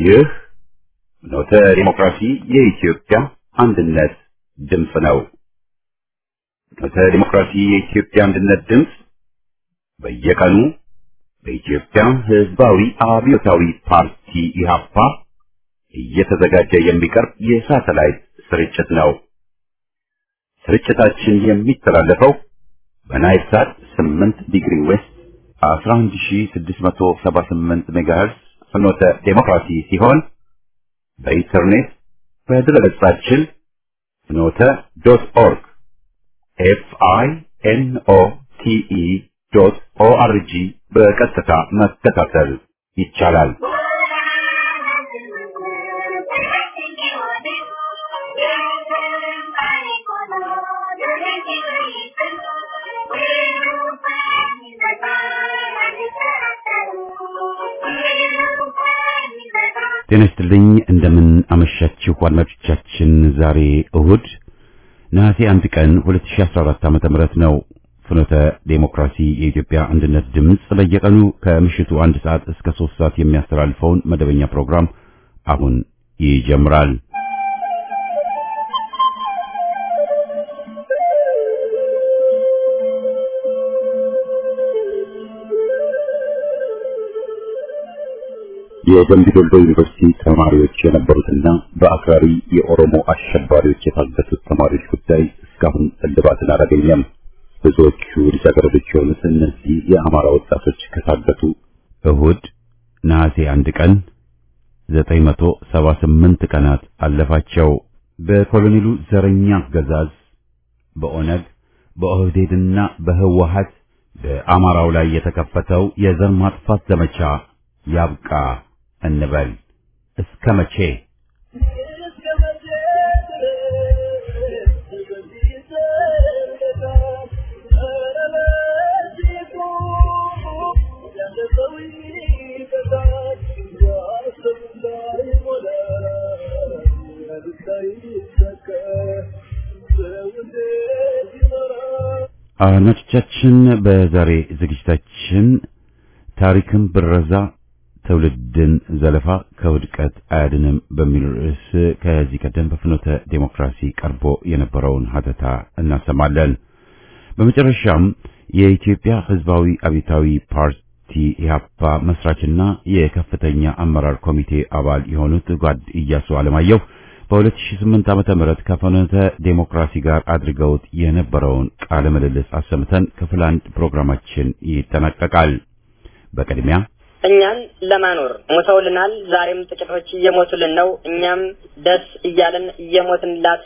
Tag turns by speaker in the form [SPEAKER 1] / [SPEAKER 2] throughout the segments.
[SPEAKER 1] ይህ ኖተ ዲሞክራሲ የኢትዮጵያ አንድነት ድምፅ ነው። ኖተ ዲሞክራሲ የኢትዮጵያ አንድነት ድምፅ በየቀኑ በኢትዮጵያ ሕዝባዊ አብዮታዊ ፓርቲ ኢህአፓ እየተዘጋጀ የሚቀርብ የሳተላይት ስርጭት ነው። ስርጭታችን የሚተላለፈው በናይል ሳት 8 ዲግሪ ዌስት 11678 ሜጋሄርዝ ፍኖተ ዲሞክራሲ ሲሆን በኢንተርኔት በድረገጻችን ፍኖተ.ኦርግ FINOTE.ORG በቀጥታ መከታተል ይቻላል። ጤና ይስጥልኝ እንደምን አመሻችሁ አድማጮቻችን። ዛሬ እሁድ ነሐሴ 1 ቀን 2014 ዓ.ም ነው። ፍኖተ ዴሞክራሲ የኢትዮጵያ አንድነት ድምፅ በየቀኑ ከምሽቱ 1 ሰዓት እስከ 3 ሰዓት የሚያስተላልፈውን መደበኛ ፕሮግራም አሁን ይጀምራል። የደምቢ ዶሎ ዩኒቨርሲቲ ተማሪዎች የነበሩትና በአክራሪ የኦሮሞ አሸባሪዎች የታገቱት ተማሪዎች ጉዳይ እስካሁን እልባትን አላገኘም። ብዙዎቹ ልጃገረዶች የሆኑት እነዚህ የአማራ ወጣቶች ከታገቱ እሁድ ነሐሴ 1 ቀን 978 ቀናት አለፋቸው። በኮሎኔሉ ዘረኛ አገዛዝ በኦነግ በኦህዴድና በህወሓት በአማራው ላይ የተከፈተው የዘር ማጥፋት ዘመቻ ያብቃ እንበል። እስከ መቼ? አድማጮቻችን በዛሬ ዝግጅታችን ታሪክን ብረዛ ትውልድን ዘለፋ ከውድቀት አያድንም በሚል ርዕስ ከዚህ ቀደም በፍኖተ ዴሞክራሲ ቀርቦ የነበረውን ሀተታ እናሰማለን። በመጨረሻም የኢትዮጵያ ሕዝባዊ አብዮታዊ ፓርቲ ኢህአፓ መስራችና የከፍተኛ አመራር ኮሚቴ አባል የሆኑት ጓድ ኢያሱ አለማየሁ በ2008 ዓመተ ምህረት ከፍኖተ ዴሞክራሲ ጋር አድርገውት የነበረውን ቃለ ምልልስ አሰምተን ክፍል 1 ፕሮግራማችን ይጠናቀቃል። በቅድሚያ
[SPEAKER 2] እኛን ለማኖር ሞተውልናል። ዛሬም ጥቂቶች እየሞቱልን ነው። እኛም ደስ እያለን እየሞትንላት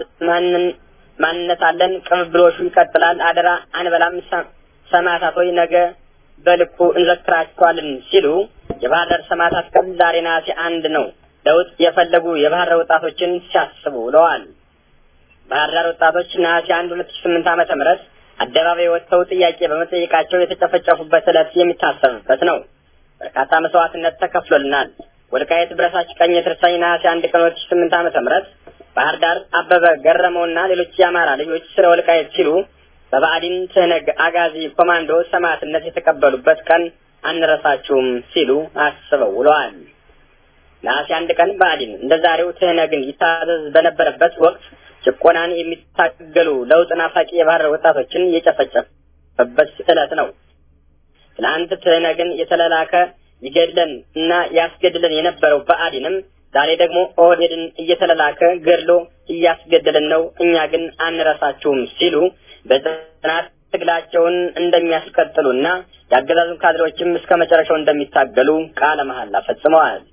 [SPEAKER 2] ማንነት አለን። ቅብብሎሹ ይቀጥላል። አደራ አንበላም። ሰማዕታቶች ነገ በልኩ እንዘክራቸዋለን ሲሉ የባህር ዳር ሰማዕታት ቀን ዛሬ ነሐሴ 1 ነው ለውጥ የፈለጉ የባህር ዳር ወጣቶችን ሲያስቡ ውለዋል። ባህር ዳር ወጣቶች ነሐሴ 1 2008 ዓመተ ምህረት አደባባይ ወጥተው ጥያቄ በመጠየቃቸው የተጨፈጨፉበት ዕለት የሚታሰብበት ነው። በርካታ መስዋዕትነት ተከፍሎልናል። ወልቃይት ብረሳች ቀኝ የተርሳኝ ነሐሴ 1 ቀን 2008 ዓመተ ምህረት ባህር ዳር አበበ ገረመውና ሌሎች የአማራ ልጆች ስለ ወልቃይት ሲሉ በባዕዲን ትህነግ አጋዚ ኮማንዶ ሰማዕትነት የተቀበሉበት ቀን አንረሳችሁም ሲሉ አስበው ውለዋል። ነሐሴ 1 ቀን ባዕዲን እንደዛሬው ትህነግን ይታዘዝ በነበረበት ወቅት ጭቆናን የሚታገሉ ለውጥ ናፋቂ የባህር ወጣቶችን የጨፈጨፈበት ዕለት ነው። ትናንት ትህነግን የተላላከ ይገድለን እና ያስገድለን የነበረው ባዕዲንም ዛሬ ደግሞ ኦህዴድን እየተላላከ ገድሎ እያስገደለን ነው። እኛ ግን አንረሳችሁም ሲሉ በጽናት ትግላቸውን እንደሚያስቀጥሉና ያገዛዙን ካድሬዎችም እስከ መጨረሻው እንደሚታገሉ ቃለ መሐላ ፈጽመዋል።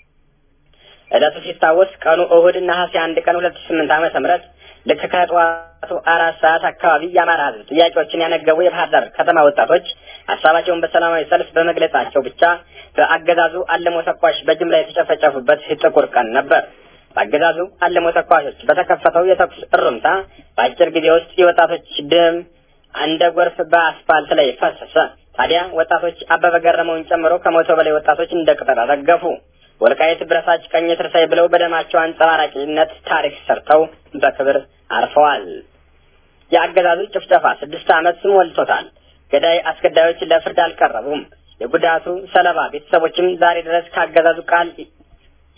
[SPEAKER 2] ዕለቱ ሲታወስ ቀኑ እሁድ ነሐሴ 1 ቀን 2008 ዓመተ ምህረት ልክ ከጠዋቱ 4 ሰዓት አካባቢ የአማራ ሕዝብ ጥያቄዎችን ያነገቡ የባህር ዳር ከተማ ወጣቶች ሀሳባቸውን በሰላማዊ ሰልፍ በመግለጻቸው ብቻ በአገዛዙ አለሞ ተኳሽ በጅምላ የተጨፈጨፉበት ጥቁር ቀን ነበር። በአገዛዙ አለሞ ተኳሾች በተከፈተው የተኩስ እሩምታ በአጭር ጊዜ ውስጥ የወጣቶች ደም እንደ ጎርፍ በአስፋልት ላይ ፈሰሰ። ታዲያ ወጣቶች አበበ ገረመውን ጨምሮ ከመቶ በላይ ወጣቶች እንደ ቅጠል ረገፉ። ወልቃይት ብረሳች ቀኝ ትርሳይ ብለው በደማቸው አንጸባራቂነት ታሪክ ሰርተው በክብር አርፈዋል። የአገዛዙ ጭፍጨፋ 6 ዓመት ሞልቶታል። ገዳይ አስገዳዮች ለፍርድ አልቀረቡም። የጉዳቱ ሰለባ ቤተሰቦችም ዛሬ ድረስ ካገዛዙ ቃል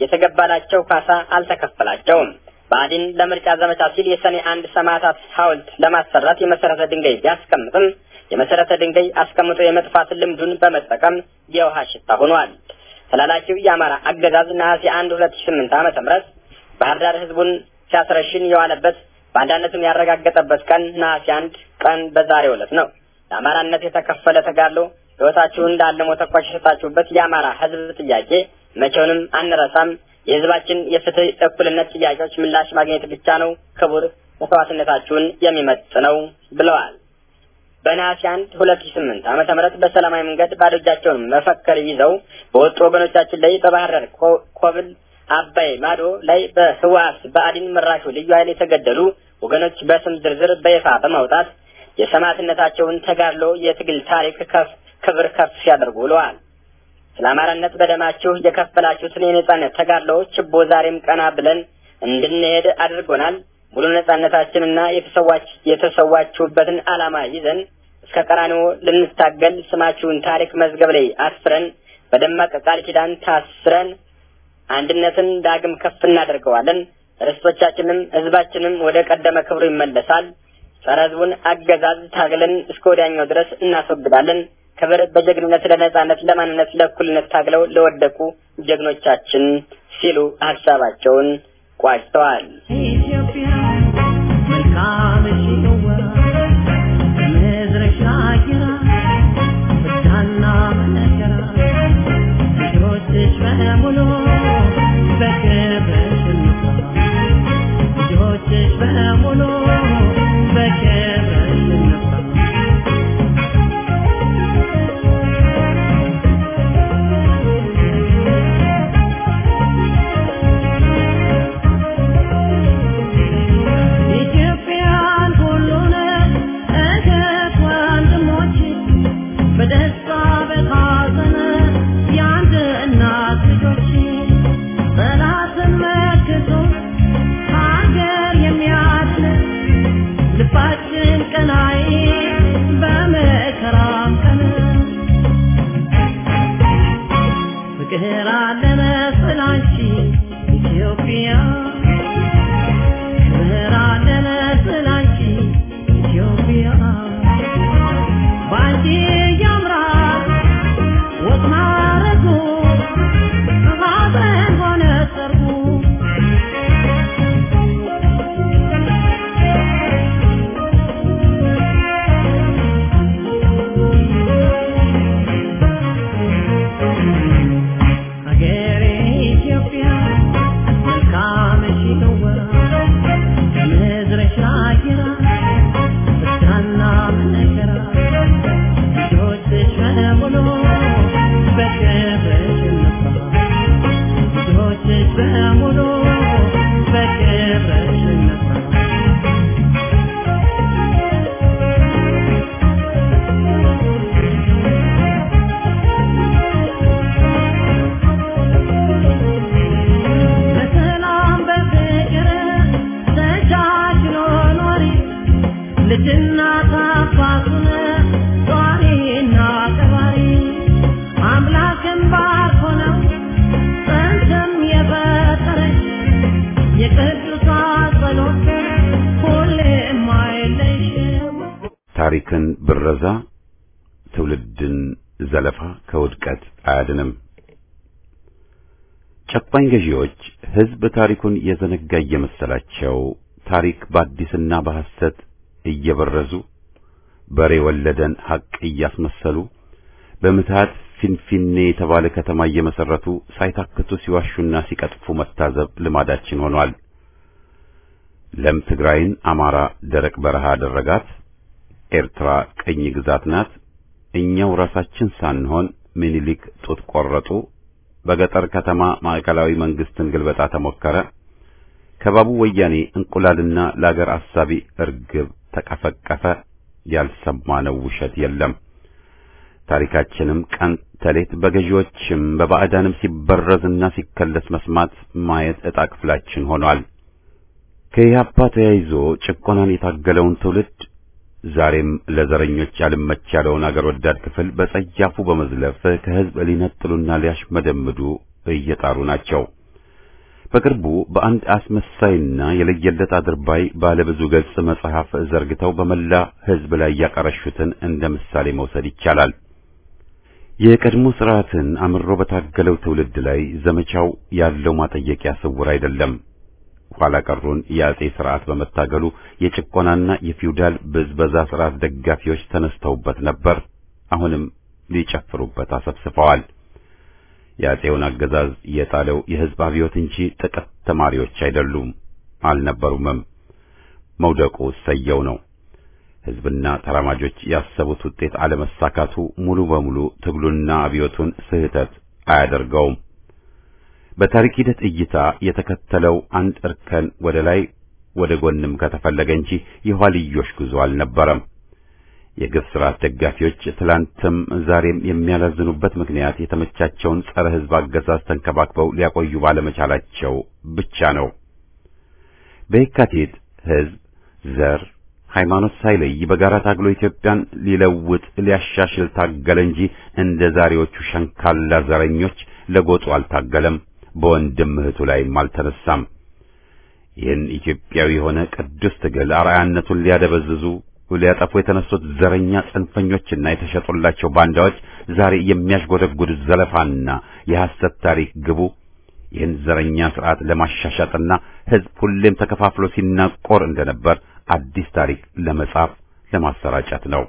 [SPEAKER 2] የተገባላቸው ካሳ አልተከፈላቸውም። ብአዴን ለምርጫ ዘመቻ ሲል የሰኔ 1 ሰማዕታት ሐውልት ለማሰራት የመሰረተ ድንጋይ ቢያስቀምጥም የመሰረተ ድንጋይ አስቀምጦ የመጥፋት ልምዱን በመጠቀም የውሃ ሽታ ሆኗል። ተላላኪው የአማራ አገዛዝ ነሐሴ 1 2008 ዓ.ም ባህር ዳር ህዝቡን ሲያስረሽን የዋለበት ባንዳነቱን ያረጋገጠበት ቀን ነሐሴ 1 ቀን በዛሬው ዕለት ነው። ለአማራነት የተከፈለ ተጋድሎ ህይወታችሁን እንዳለሞ ተቋሽ ሰጣችሁበት የአማራ ህዝብ ጥያቄ መቼውንም አንረሳም። የህዝባችን የፍትህ እኩልነት ጥያቄዎች ምላሽ ማግኘት ብቻ ነው ክቡር መስዋዕትነታችሁን የሚመጥነው ብለዋል። በነሐሴ 1 2008 ዓ.ም በሰላማዊ መንገድ ባዶ እጃቸውን መፈክር ይዘው በወጡ ወገኖቻችን ላይ በባህር ዳር ኮብል አባይ ማዶ ላይ በህዋስ ብአዴን መራሹ ልዩ ኃይል የተገደሉ ወገኖች በስም ዝርዝር በይፋ በማውጣት የሰማዕትነታቸውን ተጋድሎ የትግል ታሪክ ክብር ከፍ ሲያደርጉ ውለዋል። ስለ አማራነት በደማችሁ የከፈላችሁትን የነጻነት ተጋድሎ ችቦ ዛሬም ቀና ብለን እንድንሄድ አድርጎናል። ሙሉ ነጻነታችንና የተሰዋችሁበትን ዓላማ ይዘን እስከ ቀራንዮ ልንታገል ስማችሁን ታሪክ መዝገብ ላይ አስፍረን በደማቅ ቃል ኪዳን ታስረን አንድነትን ዳግም ከፍ እናደርገዋለን። ርስቶቻችንም ህዝባችንም ወደ ቀደመ ክብሩ ይመለሳል። ጸረ ህዝቡን አገዛዝ ታግለን እስከ ወዲያኛው ድረስ እናስወግዳለን። ክብር በጀግንነት ለነጻነት ለማንነት ለእኩልነት ታግለው ለወደቁ ጀግኖቻችን ሲሉ ሐሳባቸውን ቋጭተዋል።
[SPEAKER 3] ኢትዮጵያ መልካም ሽዋ መዝረሻ ጊራ በዳና መነገራ ልጆችሽ በሙሉ በክብርሽ እንኳ ልጆችሽ በሙሉ በክብርሽ እንኳ
[SPEAKER 1] ታሪክን ብረዛ ትውልድን ዘለፋ ከውድቀት አያድንም። ጨቋኝ ገዢዎች ህዝብ ታሪኩን የዘነጋ እየመሰላቸው ታሪክ በአዲስና በሐሰት እየበረዙ በሬ ወለደን ሐቅ እያስመሰሉ በምትሃት ፊንፊኔ የተባለ ከተማ እየመሰረቱ ሳይታክቱ ሲዋሹና ሲቀጥፉ መታዘብ ልማዳችን ሆኗል። ለም ትግራይን አማራ ደረቅ በረሃ አደረጋት፣ ኤርትራ ቀኝ ግዛት ናት፣ እኛው ራሳችን ሳንሆን ምኒልክ ጡት ቆረጡ፣ በገጠር ከተማ ማዕከላዊ መንግስትን ግልበጣ ተሞከረ፣ ከባቡ ወያኔ እንቁላልና ለአገር አሳቢ እርግብ ተቀፈቀፈ። ያልሰማነው ውሸት የለም። ታሪካችንም ቀን ተሌት በገዢዎችም በባዕዳንም ሲበረዝና ሲከለስ መስማት ማየት ዕጣ ክፍላችን ሆኗል። ከኢህአፓ ተያይዞ ጭቆናን የታገለውን ትውልድ ዛሬም ለዘረኞች ያልመች ያለውን አገር ወዳድ ክፍል በጸያፉ በመዝለፍ ከህዝብ ሊነጥሉና ሊያሽመደምዱ እየጣሩ ናቸው። በቅርቡ በአንድ አስመሳይና የለየለት አድርባይ ባለብዙ ገጽ መጽሐፍ ዘርግተው በመላ ሕዝብ ላይ ያቀረሹትን እንደ ምሳሌ መውሰድ ይቻላል። የቀድሞ ስርዓትን አምሮ በታገለው ትውልድ ላይ ዘመቻው ያለው ማጠየቂያ ስውር አይደለም። ኋላ ቀሩን የአጼ ስርዓት በመታገሉ የጭቆናና የፊውዳል ብዝበዛ ስርዓት ደጋፊዎች ተነስተውበት ነበር። አሁንም ሊጨፍሩበት አሰብስበዋል። የአጼውን አገዛዝ የጣለው የሕዝብ አብዮት እንጂ ጥቂት ተማሪዎች አይደሉም፣ አልነበሩምም። መውደቁ ሰየው ነው። ሕዝብና ተራማጆች ያሰቡት ውጤት አለመሳካቱ ሙሉ በሙሉ ትግሉና አብዮቱን ስህተት አያደርገውም። በታሪክ ሂደት እይታ የተከተለው አንድ እርከን ወደ ላይ ወደ ጎንም ከተፈለገ እንጂ የኋልዮሽ ጉዞ አልነበረም። የግፍ ስርዓት ደጋፊዎች ትላንትም ዛሬም የሚያላዝኑበት ምክንያት የተመቻቸውን ጸረ ሕዝብ አገዛዝ ተንከባክበው ሊያቆዩ ባለመቻላቸው ብቻ ነው። በየካቲት ሕዝብ ዘር ሃይማኖት ሳይለይ በጋራ ታግሎ ኢትዮጵያን ሊለውጥ ሊያሻሽል ታገለ እንጂ እንደ ዛሬዎቹ ሸንካላ ዘረኞች ለጎጡ አልታገለም፣ በወንድም እህቱ ላይም አልተነሳም። ይህን ኢትዮጵያዊ የሆነ ቅዱስ ትግል አርአያነቱን ሊያደበዝዙ ሊያጠፉ የተነሱት ዘረኛ ጽንፈኞችና የተሸጡላቸው ባንዳዎች ዛሬ የሚያሽጎደጉድ ዘለፋና የሐሰት ታሪክ ግቡ ይህን ዘረኛ ስርዓት ለማሻሻጥና ሕዝብ ሁሌም ተከፋፍሎ ሲናቆር እንደነበር አዲስ ታሪክ ለመጻፍ ለማሰራጨት ነው።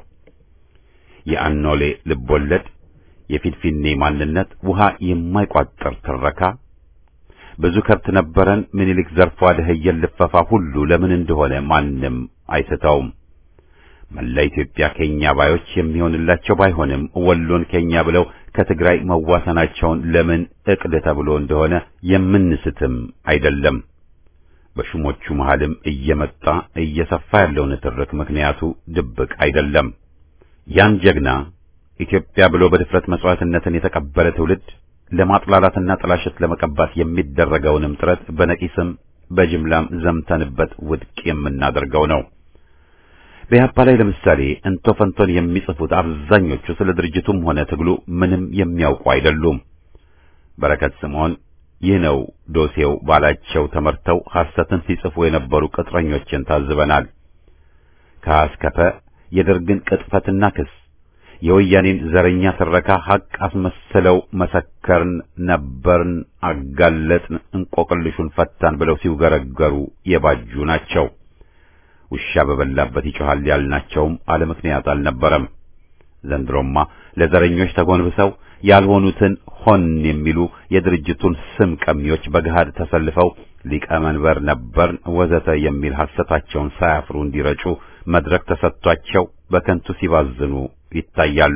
[SPEAKER 1] የአኖሌ ልቦለድ፣ የፊንፊኔ ማንነት፣ ውሃ የማይቋጠር ትረካ፣ ብዙ ከብት ነበረን ምኒልክ ዘርፎ አደህየን ልፈፋ ሁሉ ለምን እንደሆነ ማንም አይስተውም። መላ ኢትዮጵያ ኬኛ ባዮች የሚሆንላቸው ባይሆንም ወሎን ኬኛ ብለው ከትግራይ መዋሰናቸውን ለምን እቅድ ተብሎ እንደሆነ የምንስትም አይደለም። በሹሞቹ መሃልም እየመጣ እየሰፋ ያለው ንትርክ ምክንያቱ ድብቅ አይደለም። ያን ጀግና ኢትዮጵያ ብሎ በድፍረት መስዋዕትነትን የተቀበለ ትውልድ ለማጥላላትና ጥላሸት ለመቀባት የሚደረገውንም ጥረት በነቂስም በጅምላም ዘምተንበት ውድቅ የምናደርገው ነው። በኢህአፓ ላይ ለምሳሌ እንቶ ፈንቶን የሚጽፉት አብዛኞቹ ስለ ድርጅቱም ሆነ ትግሉ ምንም የሚያውቁ አይደሉም። በረከት ስምዖን ይህ ነው ዶሴው ባላቸው ተመርተው ሐሰትን ሲጽፉ የነበሩ ቅጥረኞችን ታዝበናል። ከአስከፈ የደርግን ቅጥፈትና ክስ የወያኔን ዘረኛ ትረካ ሐቅ አስመስለው መሰከርን፣ ነበርን፣ አጋለጥን፣ እንቆቅልሹን ፈታን ብለው ሲውገረገሩ የባጁ ናቸው። ውሻ በበላበት ይጮሃል ያልናቸውም አለ ምክንያት አልነበረም። ዘንድሮማ ለዘረኞች ተጎንብሰው ያልሆኑትን ሆን የሚሉ የድርጅቱን ስም ቀሚዎች በገሃድ ተሰልፈው ሊቀመንበር ነበርን ወዘተ የሚል ሐሰታቸውን ሳያፍሩ እንዲረጩ መድረክ ተሰጥቷቸው በከንቱ ሲባዝኑ ይታያሉ።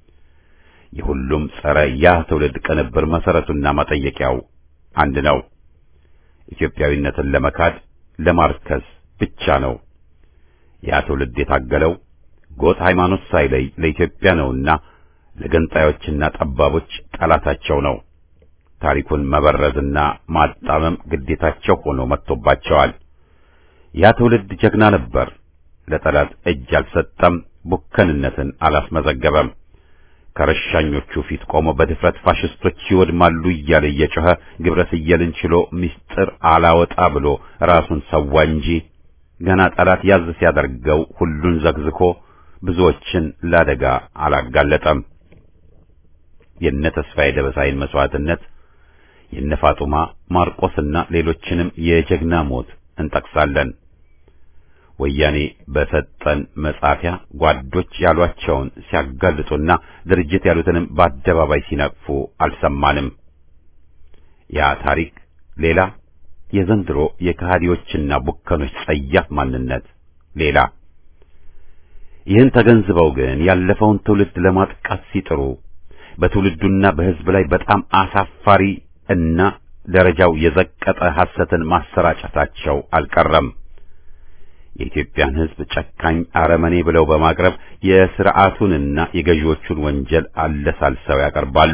[SPEAKER 1] የሁሉም ጸረ ያ ትውልድ ቅንብር መሰረቱና መጠየቂያው አንድ ነው። ኢትዮጵያዊነትን ለመካድ ለማርከስ ብቻ ነው። ያ ትውልድ የታገለው ጎጥ ሃይማኖት ሳይለይ ለኢትዮጵያ ነውና ለገንጣዮችና ጠባቦች ጠላታቸው ነው። ታሪኩን መበረዝና ማጣመም ግዴታቸው ሆኖ መጥቶባቸዋል። ያ ትውልድ ጀግና ነበር። ለጠላት እጅ አልሰጠም፣ ቡከንነትን አላስመዘገበም። ከረሻኞቹ ፊት ቆሞ በድፍረት ፋሽስቶች ይወድማሉ እያለ እየጮኸ ግብረ ስየልን ችሎ ምስጢር አላወጣ ብሎ ራሱን ሰዋ እንጂ ገና ጠላት ያዝ ሲያደርገው ሁሉን ዘግዝኮ ብዙዎችን ላደጋ አላጋለጠም። የነ ተስፋዬ ደበሳይን መስዋዕትነት፣ የነ ፋጡማ ማርቆስና ሌሎችንም የጀግና ሞት እንጠቅሳለን። ወያኔ በሰጠን መጻፊያ ጓዶች ያሏቸውን ሲያጋልጡና ድርጅት ያሉትንም በአደባባይ ሲነቅፉ አልሰማንም። ያ ታሪክ ሌላ፣ የዘንድሮ የከሃዲዎችና ቡከኖች ጸያፍ ማንነት ሌላ። ይህን ተገንዝበው ግን ያለፈውን ትውልድ ለማጥቃት ሲጥሩ በትውልዱና በሕዝብ ላይ በጣም አሳፋሪ እና ደረጃው የዘቀጠ ሐሰትን ማሰራጨታቸው አልቀረም። የኢትዮጵያን ሕዝብ ጨካኝ አረመኔ ብለው በማቅረብ የሥርዓቱንና የገዢዎቹን ወንጀል አለሳልሰው ያቀርባሉ።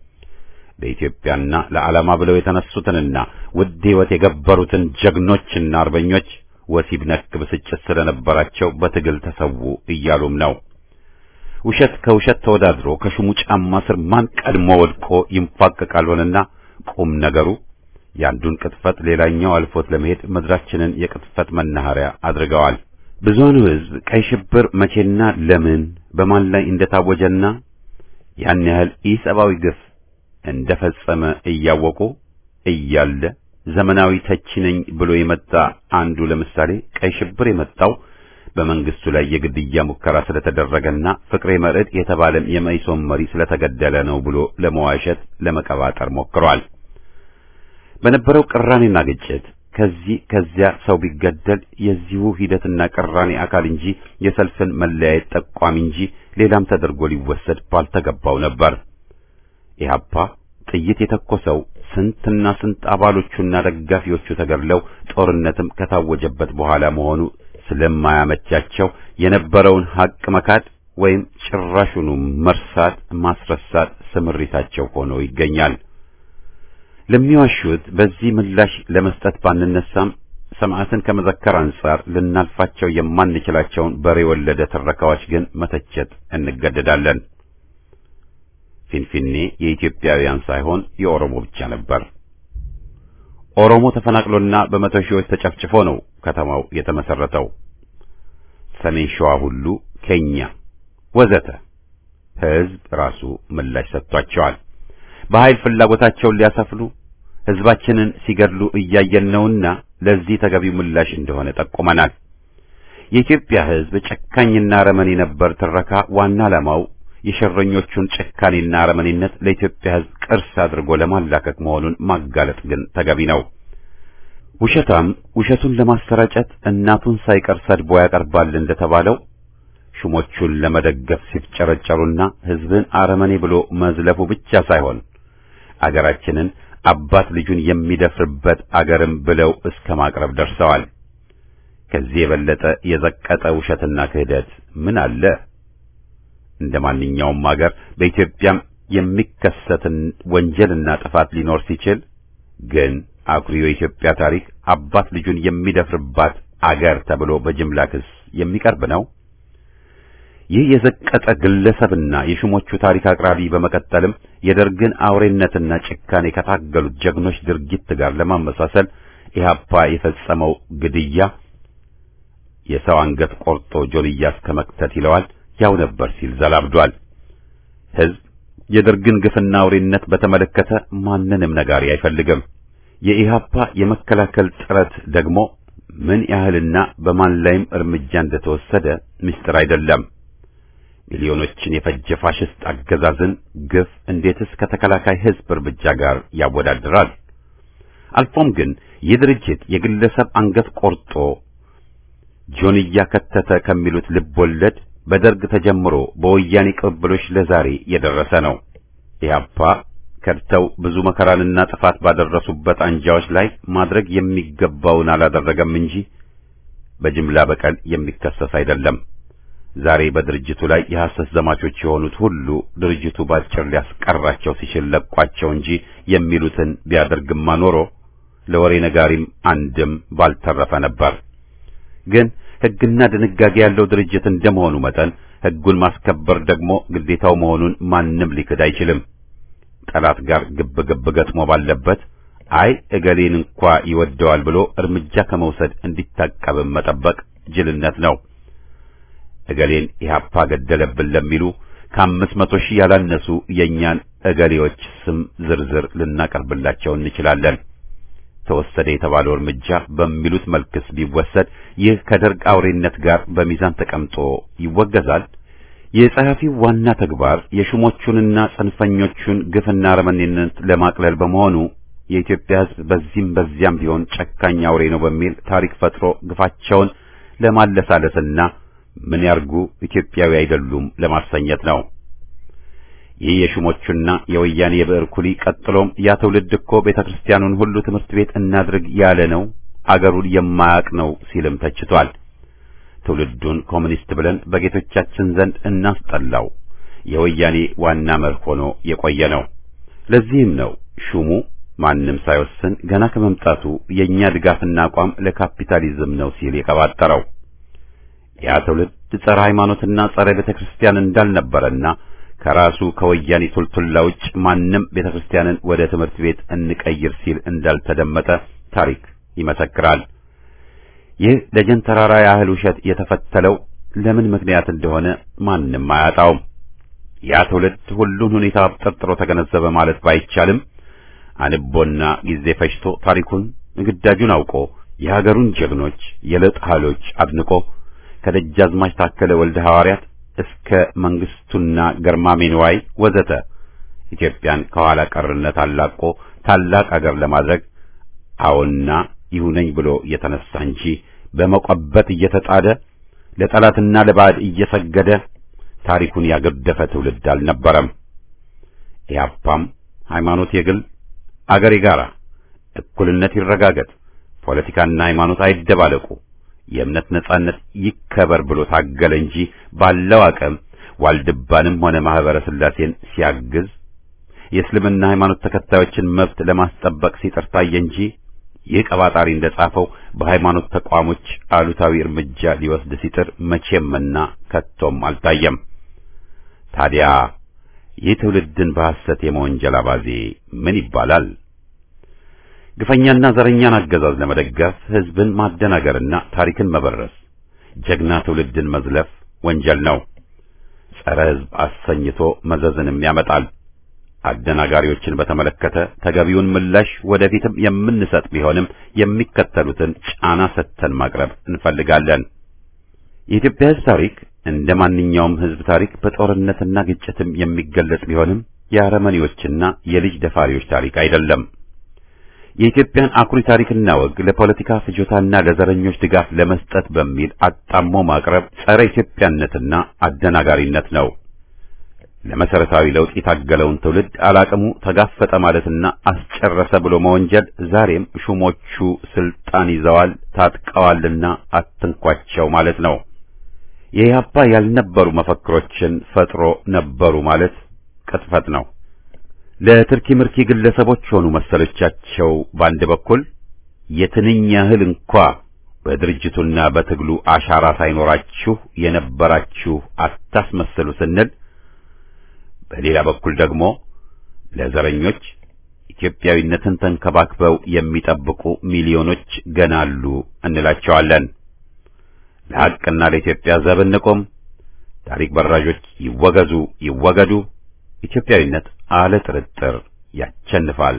[SPEAKER 1] ለኢትዮጵያና ለዓላማ ብለው የተነሱትንና ውድ ሕይወት የገበሩትን ጀግኖችና አርበኞች ወሲብ ነክ ብስጭት ስለነበራቸው በትግል ተሰዉ እያሉም ነው። ውሸት ከውሸት ተወዳድሮ ከሹሙ ጫማ ስር ማን ቀድሞ ወድቆ ይንፋቀቃል ሆነና ቁም ነገሩ ያንዱን ቅጥፈት ሌላኛው አልፎት ለመሄድ ምድራችንን የቅጥፈት መናኸሪያ አድርገዋል። ብዙውን ሕዝብ ቀይ ሽብር መቼና ለምን በማን ላይ እንደታወጀና ያን ያህል ኢሰብአዊ ግፍ እንደፈጸመ እያወቁ እያለ ዘመናዊ ተቺ ነኝ ብሎ የመጣ አንዱ ለምሳሌ ቀይ ሽብር የመጣው በመንግስቱ ላይ የግድያ ሙከራ ስለተደረገና ፍቅሬ መርዕድ የተባለም የመኢሶን መሪ ስለተገደለ ነው ብሎ ለመዋሸት ለመቀባጠር ሞክሯል። በነበረው ቅራኔና ግጭት ከዚያ ሰው ቢገደል የዚሁ ሂደትና ቅራኔ አካል እንጂ የሰልፍን መለያየት ጠቋሚ እንጂ ሌላም ተደርጎ ሊወሰድ ባልተገባው ነበር። ኢህአፓ ጥይት የተኮሰው ስንትና ስንት አባሎቹና ደጋፊዎቹ ተገድለው ጦርነትም ከታወጀበት በኋላ መሆኑ ስለማያመቻቸው የነበረውን ሀቅ መካድ ወይም ጭራሹኑ መርሳት ማስረሳት ስምሪታቸው ሆኖ ይገኛል። ለሚዋሹት በዚህ ምላሽ ለመስጠት ባንነሳም ሰማዕትን ከመዘከር አንጻር ልናልፋቸው የማንችላቸውን በሬ ወለደ ትረካዎች ግን መተቸት እንገደዳለን። ፊንፊኔ የኢትዮጵያውያን ሳይሆን የኦሮሞ ብቻ ነበር። ኦሮሞ ተፈናቅሎና በመቶ ሺዎች ተጨፍጭፎ ነው ከተማው የተመሰረተው። ሰሜን ሸዋ ሁሉ ኬኛ ወዘተ ሕዝብ ራሱ ምላሽ ሰጥቷቸዋል። በኃይል ፍላጎታቸውን ሊያሰፍሉ ሕዝባችንን ሲገድሉ እያየን ነውና ለዚህ ተገቢው ምላሽ እንደሆነ ጠቁመናል። የኢትዮጵያ ሕዝብ ጨካኝና አረመኔ ነበር ትረካ ዋና ዓላማው የሸረኞቹን ጭካኔና አረመኔነት ለኢትዮጵያ ሕዝብ ቅርስ አድርጎ ለማላከክ መሆኑን ማጋለጥ ግን ተገቢ ነው። ውሸታም ውሸቱን ለማሰራጨት እናቱን ሳይቀር ሰድቦ ያቀርባል እንደተባለው ሹሞቹን ለመደገፍ ሲፍጨረጨሩና ሕዝብን አረመኔ ብሎ መዝለፉ ብቻ ሳይሆን አገራችንን አባት ልጁን የሚደፍርበት አገርም ብለው እስከ ማቅረብ ደርሰዋል። ከዚህ የበለጠ የዘቀጠ ውሸትና ክህደት ምን አለ? እንደማንኛውም አገር በኢትዮጵያም የሚከሰትን ወንጀልና ጥፋት ሊኖር ሲችል ግን አኩሪው የኢትዮጵያ ታሪክ አባት ልጁን የሚደፍርባት አገር ተብሎ በጅምላ ክስ የሚቀርብ ነው። ይህ የዘቀጠ ግለሰብና የሹሞቹ ታሪክ አቅራቢ በመቀጠልም የደርግን አውሬነትና ጭካኔ ከታገሉት ጀግኖች ድርጊት ጋር ለማመሳሰል ኢህአፓ የፈጸመው ግድያ የሰው አንገት ቆርጦ ጆልያ እስከመክተት ይለዋል ያው ነበር ሲል ዘላብዷል። ሕዝብ የደርግን ግፍና አውሬነት በተመለከተ ማንንም ነጋሪ አይፈልግም። የኢህአፓ የመከላከል ጥረት ደግሞ ምን ያህልና በማን ላይም እርምጃ እንደተወሰደ ምስጢር አይደለም። ሚሊዮኖችን የፈጀ ፋሽስት አገዛዝን ግፍ እንዴትስ ከተከላካይ ሕዝብ እርምጃ ጋር ያወዳድራል? አልፎም ግን ይህ ድርጅት የግለሰብ አንገት ቆርጦ ጆንያ ከተተ ከሚሉት ልብ ወለድ በደርግ ተጀምሮ በወያኔ ቅብብሎች ለዛሬ የደረሰ ነው። ኢህአፓ ከድተው ብዙ መከራንና ጥፋት ባደረሱበት አንጃዎች ላይ ማድረግ የሚገባውን አላደረገም እንጂ በጅምላ በቀል የሚከሰስ አይደለም። ዛሬ በድርጅቱ ላይ የሐሰት ዘማቾች የሆኑት ሁሉ ድርጅቱ ባጭር ሊያስቀራቸው ሲችል ለቋቸው እንጂ የሚሉትን ቢያደርግማ ኖሮ ለወሬ ነጋሪም አንድም ባልተረፈ ነበር። ግን ሕግና ድንጋጌ ያለው ድርጅት እንደመሆኑ መጠን ሕጉን ማስከበር ደግሞ ግዴታው መሆኑን ማንም ሊክድ አይችልም። ጠላት ጋር ግብ ገጥሞ ባለበት አይ እገሌን እንኳ ይወደዋል ብሎ እርምጃ ከመውሰድ እንዲታቀብም መጠበቅ ጅልነት ነው። እገሌን ኢህአፓ ገደለብን ለሚሉ ከ500 ሺህ ያላነሱ የኛን እገሌዎች ስም ዝርዝር ልናቀርብላቸው እንችላለን። ተወሰደ የተባለው እርምጃ በሚሉት መልክስ ቢወሰድ ይህ ከደርግ አውሬነት ጋር በሚዛን ተቀምጦ ይወገዛል። የጸሐፊው ዋና ተግባር የሹሞቹንና ጽንፈኞቹን ግፍና አረመኔነት ለማቅለል በመሆኑ የኢትዮጵያ ሕዝብ በዚህም በዚያም ቢሆን ጨካኝ አውሬ ነው በሚል ታሪክ ፈጥሮ ግፋቸውን ለማለሳለስና ምን ያርጉ ኢትዮጵያዊ አይደሉም ለማሰኘት ነው። ይህ የሹሞቹና የወያኔ የብዕር ኩሊ ቀጥሎም ያ ትውልድ እኮ ቤተክርስቲያኑን ሁሉ ትምህርት ቤት እናድርግ ያለ ነው፣ አገሩን የማያውቅ ነው ሲልም ተችቷል። ትውልዱን ኮሙኒስት ብለን በጌቶቻችን ዘንድ እናስጠላው የወያኔ ዋና መርህ ሆኖ የቆየ ነው። ለዚህም ነው ሹሙ ማንም ሳይወስን ገና ከመምጣቱ የኛ ድጋፍና አቋም ለካፒታሊዝም ነው ሲል የቀባጠረው። ያ ትውልድ ጸረ ሃይማኖትና ጸረ ቤተክርስቲያን እንዳልነበረና ከራሱ ከወያኔ ቱልቱላ ውጭ ማንም ቤተክርስቲያንን ወደ ትምህርት ቤት እንቀይር ሲል እንዳልተደመጠ ታሪክ ይመሰክራል። ይህ ደጀን ተራራ ያህል ውሸት የተፈተለው ለምን ምክንያት እንደሆነ ማንም አያጣውም። ያ ትውልድ ሁሉን ሁኔታ ጠርጥሮ ተገነዘበ ማለት ባይቻልም አንቦና ጊዜ ፈጅቶ ታሪኩን ግዳጁን አውቆ የሀገሩን ጀግኖች የለጥ ኃይሎች አድንቆ ከደጃዝማች ታከለ ወልደ ሐዋርያት እስከ መንግስቱና ገርማሜ ንዋይ ወዘተ ኢትዮጵያን ከኋላ ቀርነት አላቆ ታላቅ አገር ለማድረግ አዎና ይሁነኝ ብሎ የተነሳ እንጂ በመቆበት እየተጣደ ለጠላትና ለባዕድ እየሰገደ ታሪኩን ያገደፈ ትውልድ አልነበረም። ኢህአፓም ሃይማኖት የግል አገር የጋራ እኩልነት ይረጋገጥ፣ ፖለቲካና ሃይማኖት አይደባለቁ፣ የእምነት ነጻነት ይከበር ብሎ ታገለ እንጂ ባለው አቅም ዋልድባንም ሆነ ማህበረ ስላሴን ሲያግዝ የእስልምና ሃይማኖት ተከታዮችን መብት ለማስጠበቅ ሲጥር ታየ እንጂ ይህ ቀባጣሪ እንደጻፈው በሃይማኖት ተቋሞች አሉታዊ እርምጃ ሊወስድ ሲጥር መቼምና ከቶም አልታየም። ታዲያ ይህ ትውልድን በሐሰት የመወንጀል አባዜ ምን ይባላል? ግፈኛና ዘረኛን አገዛዝ ለመደገፍ ህዝብን ማደናገርና ታሪክን መበረስ፣ ጀግና ትውልድን መዝለፍ ወንጀል ነው። ጸረ ህዝብ አሰኝቶ መዘዝንም ያመጣል። አደናጋሪዎችን በተመለከተ ተገቢውን ምላሽ ወደፊትም የምንሰጥ ቢሆንም የሚከተሉትን ጫና ሰጥተን ማቅረብ እንፈልጋለን። የኢትዮጵያ ህዝብ ታሪክ እንደ ማንኛውም ህዝብ ታሪክ በጦርነትና ግጭትም የሚገለጽ ቢሆንም የአረመኔዎችና የልጅ ደፋሪዎች ታሪክ አይደለም። የኢትዮጵያን አኩሪ ታሪክና ወግ ለፖለቲካ ፍጆታና ለዘረኞች ድጋፍ ለመስጠት በሚል አጣሞ ማቅረብ ጸረ ኢትዮጵያነትና አደናጋሪነት ነው። ለመሰረታዊ ለውጥ የታገለውን ትውልድ አላቅሙ ተጋፈጠ ማለትና አስጨረሰ ብሎ መወንጀል ዛሬም ሹሞቹ ስልጣን ይዘዋል ታጥቀዋልና አትንኳቸው ማለት ነው። የኢህአፓ ያልነበሩ መፈክሮችን ፈጥሮ ነበሩ ማለት ቅጥፈት ነው። ለትርኪ ምርኪ ግለሰቦች ሆኑ መሰሎቻቸው በአንድ በኩል የትንኝ ያህል እንኳ በድርጅቱና በትግሉ አሻራ ሳይኖራችሁ የነበራችሁ አታስመስሉ ስንል፣ በሌላ በኩል ደግሞ ለዘረኞች ኢትዮጵያዊነትን ተንከባክበው የሚጠብቁ ሚሊዮኖች ገና አሉ እንላቸዋለን። ለሐቅና ለኢትዮጵያ ዘብ እንቆም። ታሪክ በራዦች ይወገዙ ይወገዱ። ኢትዮጵያዊነት አለ ጥርጥር ያቸንፋል።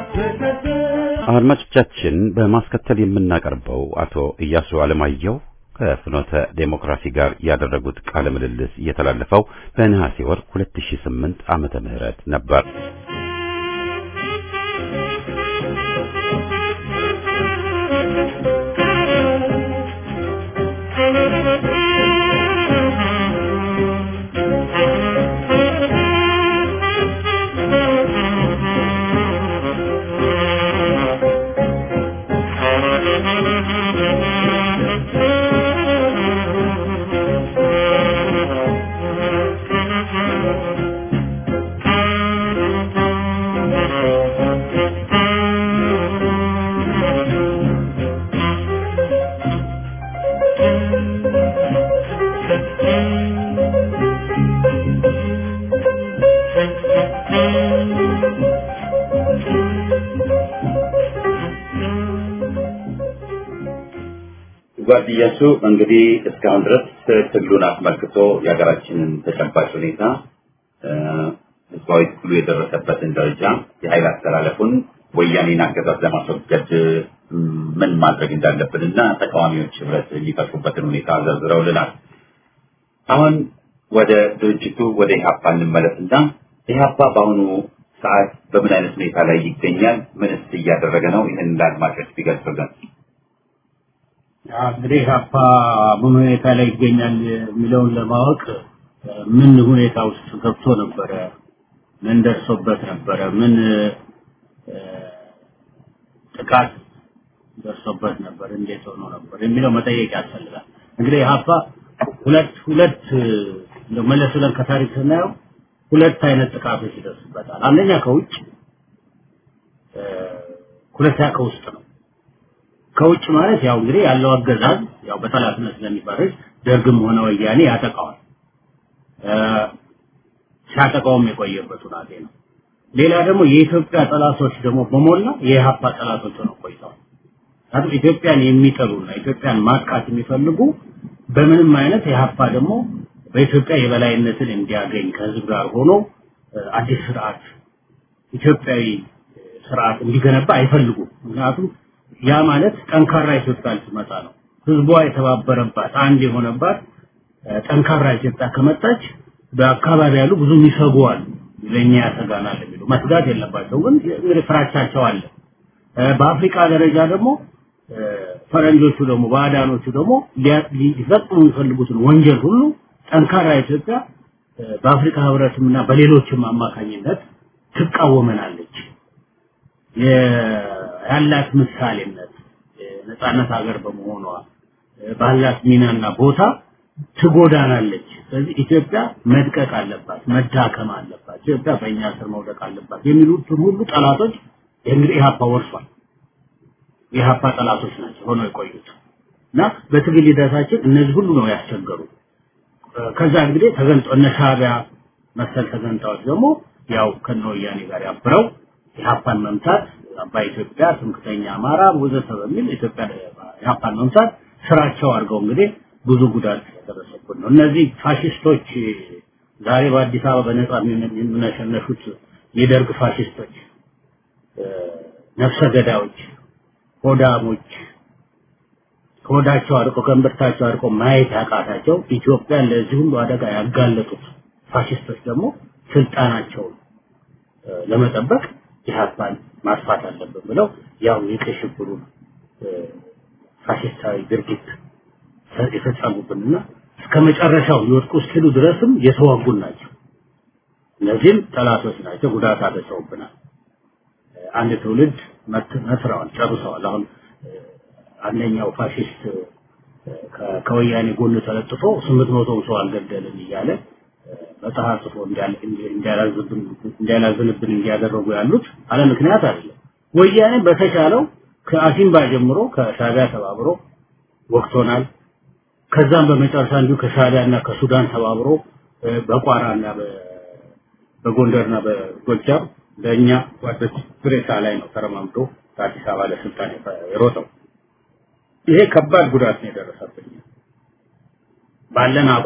[SPEAKER 1] አድማጮቻችን በማስከተል የምናቀርበው አቶ ኢያሱ አለማየሁ ከፍኖተ ዴሞክራሲ ጋር ያደረጉት ቃለ ምልልስ የተላለፈው በነሐሴ ወር 2008 ዓመተ ምህረት ነበር።
[SPEAKER 4] ጓዲያሱ እንግዲህ እስካሁን ድረስ ትግሉን አስመልክቶ የሀገራችንን ተጨባጭ ሁኔታ ህዝባዊ ትግሉ የደረሰበትን ደረጃ የኃይል አስተላለፉን ወያኔን አገዛዝ ለማስወገድ ምን ማድረግ እንዳለብንና ተቃዋሚዎች ህብረት የሚፈጥሩበትን ሁኔታ ዘርዝረውልናል። አሁን ወደ ድርጅቱ ወደ ኢህአፓ እንመለስና ኢህአፓ በአሁኑ ሰዓት በምን አይነት ሁኔታ ላይ ይገኛል? ምንስ እያደረገ ነው? ይህን ለአድማጮች ቢገልጹልን።
[SPEAKER 5] እንግዲህ ኢህአፓ ምን ሁኔታ ላይ ይገኛል የሚለውን ለማወቅ ምን ሁኔታ ውስጥ ገብቶ ነበረ፣ ምን ደርሶበት ነበረ፣ ምን ጥቃት ደርሶበት ነበር፣ እንዴት ሆኖ ነበር የሚለው መጠየቅ ያስፈልጋል። እንግዲህ ኢህአፓ ሁለት ለመለስ ብለን ከታሪክ ስናየው ሁለት አይነት ጥቃቶች ይደርስበታል። አንደኛ ከውጭ፣ ሁለተኛ ከውስጥ ነው። ከውጭ ማለት ያው እንግዲህ ያለው አገዛዝ ያው በጠላትነት ስለሚፈርጅ ደርግም ሆነ ወያኔ ያጠቃዋል። ሲያጠቃውም የቆየበት ሁኔታ ነው። ሌላ ደግሞ የኢትዮጵያ ጠላቶች ደግሞ በሞላ የኢህአፓ ጠላቶች ሆነው ቆይተዋል። ታዲያ ኢትዮጵያን የሚጠሉና ኢትዮጵያን ማጥቃት የሚፈልጉ በምንም አይነት ኢህአፓ ደግሞ በኢትዮጵያ የበላይነትን እንዲያገኝ ከህዝብ ጋር ሆኖ አዲስ ስርዓት ኢትዮጵያዊ ስርዓት እንዲገነባ አይፈልጉም። ምክንያቱም ያ ማለት ጠንካራ ኢትዮጵያ ልትመጣ ነው። ህዝቧ የተባበረባት አንድ የሆነባት ጠንካራ ኢትዮጵያ ከመጣች በአካባቢ ያሉ ብዙ ይሰጉዋል። ለኛ ያሰጋናል የሚሉ መስጋት የለባቸው፣ ግን እንግዲህ ፍራቻቸው አለ። በአፍሪካ ደረጃ ደግሞ ፈረንጆቹ ደግሞ ባዕዳኖቹ ደግሞ ሊፈጽሙ የሚፈልጉትን ወንጀል ሁሉ ጠንካራ ኢትዮጵያ በአፍሪካ ህብረትና በሌሎችም አማካኝነት ትቃወመናለች። ያላት ምሳሌነት ነፃነት ሀገር በመሆኗ ባላት ሚናና ቦታ ትጎዳናለች። ስለዚህ ኢትዮጵያ መድቀቅ አለባት፣ መዳከም አለባት፣ ኢትዮጵያ በእኛ ስር መውደቅ አለባት የሚሉት ሁሉ ጠላቶች እንግዲህ ኢህአፓ ወርሷል። የኢህአፓ ጠላቶች ናቸው ሆነው የቆዩት እና በትግል ሂደታችን እነዚህ ሁሉ ነው ያስቸገሩ። ከዛ እንግዲህ ተገንጦ እነ ሻዕቢያ መሰል ተገንጣዎች ደግሞ ያው ከነወያኔ ጋር ያብረው ኢህአፓን መምታት በኢትዮጵያ ትምክተኛ አማራ ወዘተ በሚል ኢትዮጵያ ኢህአፓን መምታት ስራቸው አድርገው እንግዲህ ብዙ ጉዳት ያደረሰብን ነው። እነዚህ ፋሺስቶች ዛሬ በአዲስ አበባ በነጻ የሚነሸነሹት የደርግ ፋሺስቶች፣ ነፍሰ ገዳዮች፣ ሆዳሞች ከወዳቸው አርቆ ከእምብርታቸው አርቆ ማየት ያቃታቸው ኢትዮጵያን ለዚህ ሁሉ አደጋ ያጋለጡት ፋሺስቶች ደግሞ ስልጣናቸውን ለመጠበቅ ኢህአፓን ማጥፋት አለበት ብለው ያው የከሽብሩ ፋሺስታዊ ድርጊት የፈጸሙብንና እስከመጨረሻው ይወድቁ እስኪሉ ድረስም የተዋጉን ናቸው። እነዚህም ጠላቶች ናቸው፣ ጉዳት አደረሰውብናል። አንድ ትውልድ መስራዋል፣ ጨርሰዋል። አሁን አንደኛው ፋሺስት ከወያኔ ጎን ተለጥፎ 800 ሰው አልገደልን እያለ መጽሐፍ ጽፎ እንዲያላዝንብን እንዲያደርጉ ያሉት አለ ምክንያት አይደለም። ወያኔ በተቻለው ከአሲምባ ጀምሮ ከሻዕቢያ ተባብሮ ወቅቶናል። ከዛም በመጨረሻ እንዲሁ ከሻዕቢያና ከሱዳን ተባብሮ በቋራና በጎንደርና በጎጃም በእኛ ወጣት ፕሬሳ ላይ ነው ተረማምዶ አዲስ አበባ ለስልጣን የሮጠው። ይሄ ከባድ ጉዳት ነው የደረሰብን። ባለን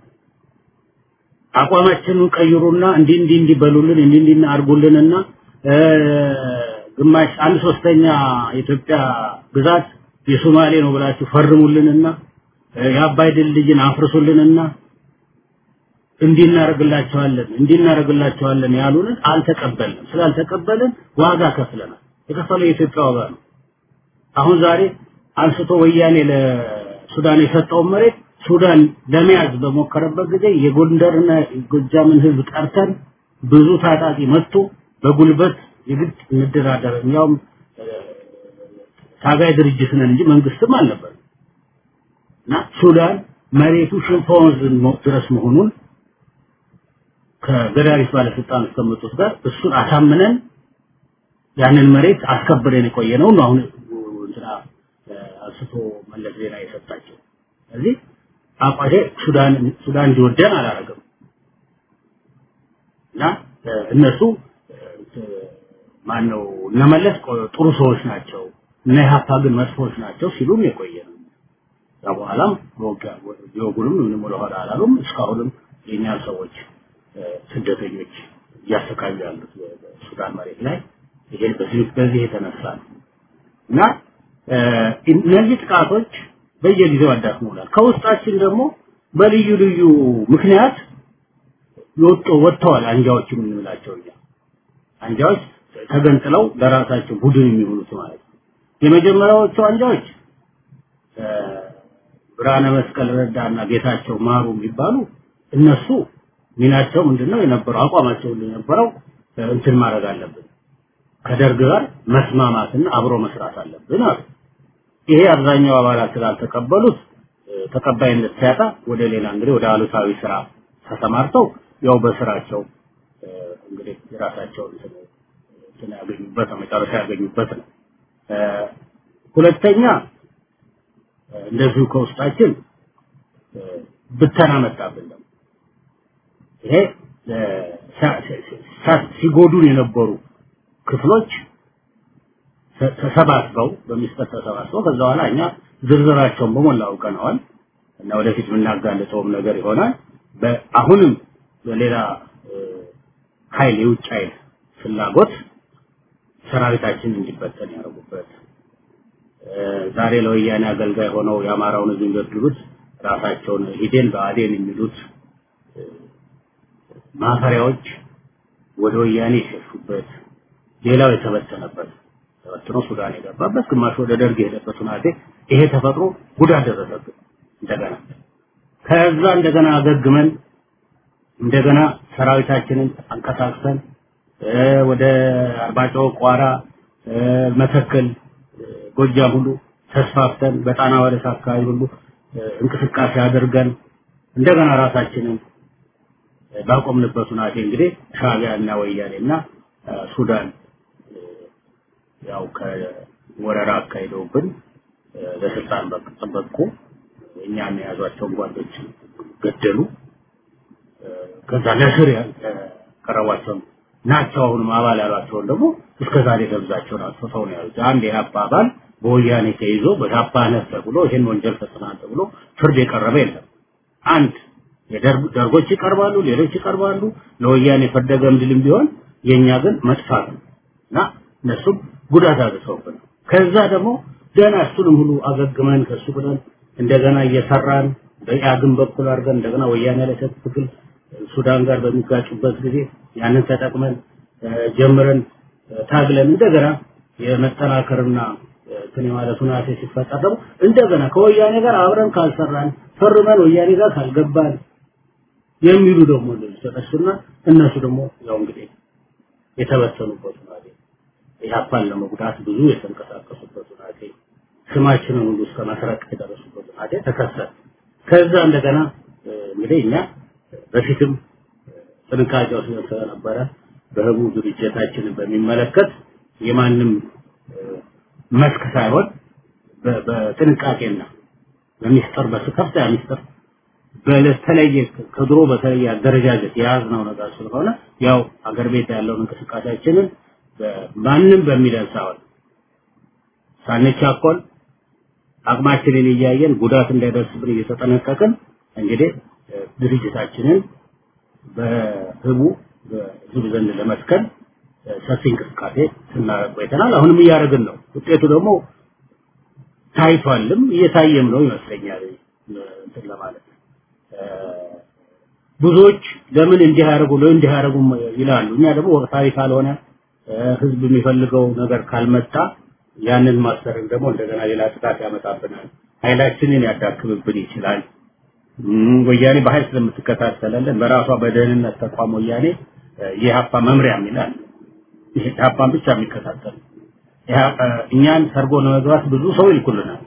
[SPEAKER 5] አቋማችንን ቀይሩና እንዲህ በሉልን እንዲህ አርጉልንና ግማሽ 1/3 የኢትዮጵያ ግዛት የሶማሌ ነው ብላችሁ ፈርሙልንና የአባይ ድልድይን አፍርሱልንና እንዲናረግላቸዋለን ያሉንን አልተቀበልንም። ስላልተቀበልን ዋጋ ከፍለናል። የከፈለው የኢትዮጵያ ዋጋ ነው። አሁን ዛሬ አንስቶ ወያኔ ለሱዳን የሰጠው መሬት ሱዳን ለመያዝ በመከረበት ጊዜ የጎንደርና ጎጃምን ህዝብ ጠርተን ብዙ ታጣቂ መጥቶ በጉልበት ይግድ እንደራደረን ያው ታጋይ ድርጅት ነን እንጂ መንግስትም አልነበረም። እና ሱዳን መሬቱ ሽንፋውንዝ ድረስ መሆኑን ከገዳሪፍ ባለስልጣኖች ከመጡት ጋር እሱን አሳምነን ያንን መሬት አስከብረን የቆየነው ነው። አሁን እንትና አስቶ መለስ ዜና የሰጣቸው ስለዚህ አቋቴ ሱዳን እንዲወደን አላረገም እና እነሱ ማነው ለመለስ ጥሩ ሰዎች ናቸው እና ኢህአፓ ግን መጥፎች ናቸው ሲሉም የቆየነው በኋላም ወጉንም ምንም ወደኋላ አላሉም። እስካሁንም የኛ ሰዎች ስደተኞች ያሰቃዩ ያሉት ሱዳን መሬት ላይ ይሄ በዚህ የተነሳ እና እነዚህ ጥቃቶች በየጊዜው አዳክመውናል። ከውስጣችን ደግሞ በልዩ ልዩ ምክንያት ወጥተዋል አንጃዎች የምንላቸው አንጃዎች ተገንጥለው ለራሳቸው ቡድን የሚሆኑት ማለት ነው። የመጀመሪያዎቹ አንጃዎች ብርሃነ መስቀል ረዳና ጌታቸው ማሩ የሚባሉ እነሱ ሚናቸው ምንድነው የነበረው አቋማቸው የነበረው እንትን ማድረግ አለብን ከደርግ ጋር መስማማትና አብሮ መስራት አለብን አሉ። ይሄ አብዛኛው አባላት ስላልተቀበሉት ተቀባይነት ሲያጣ ወደ ሌላ እንግዲህ ወደ አሉታዊ ስራ ተሰማርተው ያው በስራቸው እንግዲህ የራሳቸውን ያገኙበት መጨረሻ ያገኙበት ነው። ሁለተኛ እንደዚሁ ከውስጣችን ብተና መጣብን። ይሄ ሲጎዱን የነበሩ ክፍሎች ተሰባስበው በሚስጥር ተሰባስበው ከዛ በኋላ እኛ ዝርዝራቸውን በሞላ አውቀናል እና ወደፊት ምናጋለጠውም ነገር ይሆናል። አሁንም በሌላ ኃይል የውጭ ኃይል ፍላጎት ሰራዊታችን እንዲበተን ያደርጉበት ዛሬ ለወያኔ አገልጋይ ሆነው ያማራውን ህዝብ ይገድሉት ራሳቸውን ሂደን በአዴን የሚሉት ማፈሪያዎች ወደ ወያኔ ይሸሹበት ሌላው የተበተነበት ተበትኖ ሱዳን የገባበት ግማሽ ወደ ደርግ የሄደበት ሁናቴ ይሄ ተፈጥሮ ጉዳት ደረሰብን። እንደገና አገግመን እንደገና ሰራዊታችንን አንቀሳቅሰን ወደ አርባጮ ቋራ መተከል ጎጃም ሁሉ ተስፋፍተን በጣና ወደ አካባቢ ሁሉ እንቅስቃሴ አድርገን እንደገና ራሳችንን ባቆምንበት ሁናቴ እንግዲህ ሻዕቢያና ወያኔና ሱዳን ያው ከወረራ አካሂደውብን ለስልጣን በተጠበቁ እኛን ያዟቸው ጓዶች ገደሉ። ከዛ ለስር ያቀረቧቸው ናቸው አሁን አባል ያሏቸው ደግሞ እስከዛሬ ገብዛቸውን አጥፍተው ነው ያሉት። አንድ የኢህአፓ አባል በወያኔ ተይዞ በኢህአፓ ነፍስ ብሎ ይሄን ወንጀል ፈጽሟል ተብሎ ፍርድ የቀረበ የለም። አንድ የደርጎች ይቀርባሉ፣ ሌሎች ይቀርባሉ። ለወያኔ ፍርደ ገምድልም ቢሆን የኛ ግን መጥፋት ነውና እነሱም ጉዳት አድርሰውብን ከዛ ደግሞ ገና እሱንም ሁሉ አገግመን ከሱ ብለን እንደገና እየሰራን በያግን በኩል አድርገን እንደገና ወያኔ ላይ ተጥቅል ሱዳን ጋር በሚጋጩበት ጊዜ ያንን ተጠቅመን ጀምረን ታግለን እንደገና የመጠናከርና ከኔ ማለት ሁናቴ ሲፈጠር ደግሞ እንደገና ከወያኔ ጋር አብረን ካልሰራን ፈርመን ወያኔ ጋር ካልገባን የሚሉ ደግሞ ተጠቅሱና እነሱ ደግሞ ያው እንግዲህ የተበተኑበት ማለት ኢህአፓን ለመጉዳት ብዙ የተንቀሳቀሱበት ሁናቴ ስማችንን ሁሉ እስከ መስረቅ የደረሱበት ሁናቴ ተከሰተ። ከዛ እንደገና እንግዲህ እኛ በፊትም ጥንቃቄው ስለነበረ በህቡ ድርጅታችንን በሚመለከት የማንም መስክ ሳይሆን በጥንቃቄና በሚስጥር በከፍተኛ ሚስጥር በተለየ ከድሮ በተለየ አደረጃጀት የያዝነው ነገር ስለሆነ ያው አገር ቤት ያለውን እንቅስቃሴያችንን ማንም በሚለን ሳይሆን ሳንቻኮል አቅማችንን እያየን ጉዳት እንዳይደርስብን እየተጠነቀቅን እንግዲህ ድርጅታችንን በህቡ በህዝብ ዘንድ ለመስከል ሰፊ እንቅስቃሴ ስናደርግ ቆይተናል። አሁንም እያደረግን ነው። ውጤቱ ደግሞ ታይቷልም እየታየም ነው ይመስለኛል። እንትን ለማለት ብዙዎች ለምን እንዲህ ያደርጉ ይላሉ። እኛ ደግሞ ወቅታዊ ካልሆነ ህዝብ የሚፈልገው ነገር ካልመጣ ያንን ማስተርን ደግሞ እንደገና ሌላ ጥቃት ያመጣብናል፣ ኃይላችንን ያዳክምብን ይችላል። ወያኔ በኃይል ስለምትከታተለልን በራሷ በደህንነት ተቋም ወያኔ የሀፓ መምሪያ ይላል። ይሄ ሀፓን ብቻ የሚከታተል እኛን ሰርጎ ለመግባት ብዙ ሰው ይልኩልናል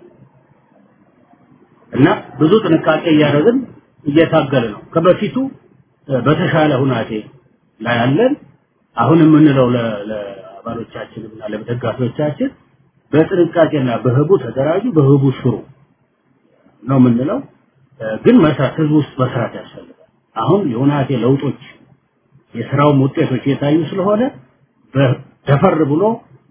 [SPEAKER 5] እና ብዙ ጥንቃቄ እያደረግን እየታገለ ነው። ከበፊቱ በተሻለ ሁናቴ ላይ ያለን አሁን የምንለው ለአባሎቻችንና ለደጋፊዎቻችን በጥንቃቄና በህቡ ተደራጁ፣ በህቡ ስሩ ነው የምንለው። ግን ህዝብ ውስጥ መስራት ያስፈልጋል። አሁን የሁናቴ ለውጦች የስራው ውጤቶች የታዩ ስለሆነ በደፈር ብሎ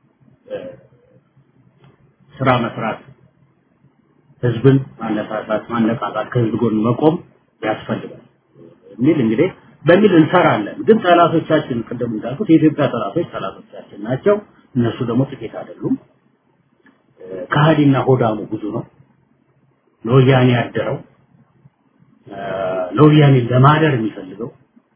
[SPEAKER 5] ስራ መስራት፣ ህዝብን ማነቃቃት፣ ከህዝብ ጎን መቆም ያስፈልጋል የሚል እንግዲህ በሚል እንሰራለን። ግን ጠላቶቻችን ቅድም እንዳልኩት የኢትዮጵያ ጠላቶቻችን ናቸው። እነሱ ደግሞ ጥቂት አይደሉም። ከሃዲና ሆዳሙ ብዙ ነው። ለወያኔ ያደረው ለወያኔ ለማደር የሚፈልገው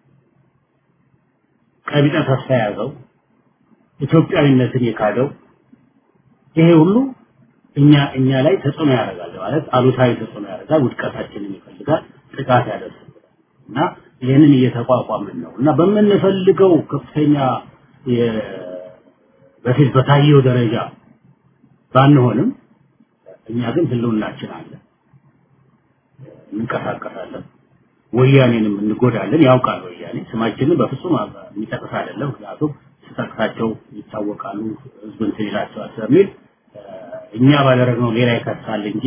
[SPEAKER 5] ቀቢጠ ተስፋ ያዘው ኢትዮጵያዊነትን የካደው ይሄ ሁሉ እኛ ላይ ተጽዕኖ ያደርጋል ማለት አሉታዊ ተጽዕኖ ያደርጋል። ውድቀታችንን ይፈልጋል፣ ጥቃት ያደርሳል እና ይሄንን እየተቋቋመን ነው እና በመንፈልገው ከፍተኛ በፊት በታየው ደረጃ ባንሆንም እኛ ግን ህልውናችን አለ፣ እንቀሳቀሳለን። ወያኔንም እንጎዳለን። ያውቃል ወያኔ ስማችንን በፍጹም የሚጠቅስ አይደለም። ምክንያቱም ስጠቅሳቸው ይታወቃሉ፣ ህዝብን ትይላቸዋል ስለሚል እኛ ባደረግነው ሌላ ይከሳል እንጂ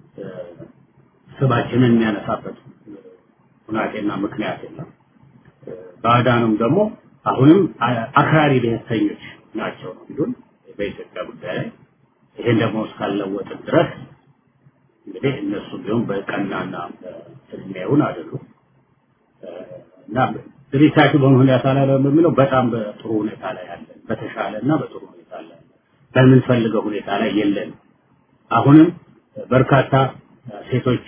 [SPEAKER 5] ስማችንን የሚያነሳበት ሁናቴና ምክንያት የለም። ባዕዳንም ደግሞ አሁንም አክራሪ ብሔርተኞች ናቸው ነው የሚሉን በኢትዮጵያ ጉዳይ ላይ። ይሄን ደግሞ እስካለወጥን ድረስ እንግዲህ እነሱ ቢሆን በቀናና በትንሚያውን አይደሉም እና ድርጅታቸው በሁኔታ ላይ በሚለው በጣም በጥሩ ሁኔታ ላይ ያለ በተሻለና በጥሩ ሁኔታ ላይ በምንፈልገው ሁኔታ ላይ የለን። አሁንም በርካታ ሴቶች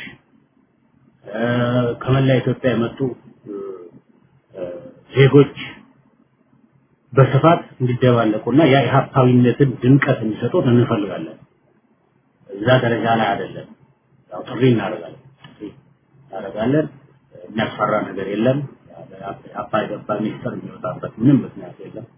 [SPEAKER 5] ከመላ ኢትዮጵያ የመጡ ዜጎች በስፋት እንዲደባለቁና የሀብታዊነትን ድምቀት እንዲሰጡት እንፈልጋለን። እዛ ደረጃ ላይ አይደለም። ያው ጥሪ እናደርጋለን። የሚያስፈራ ነገር የለም። አባይ ገባ ሚኒስትር የሚወጣበት ምንም ምክንያት የለም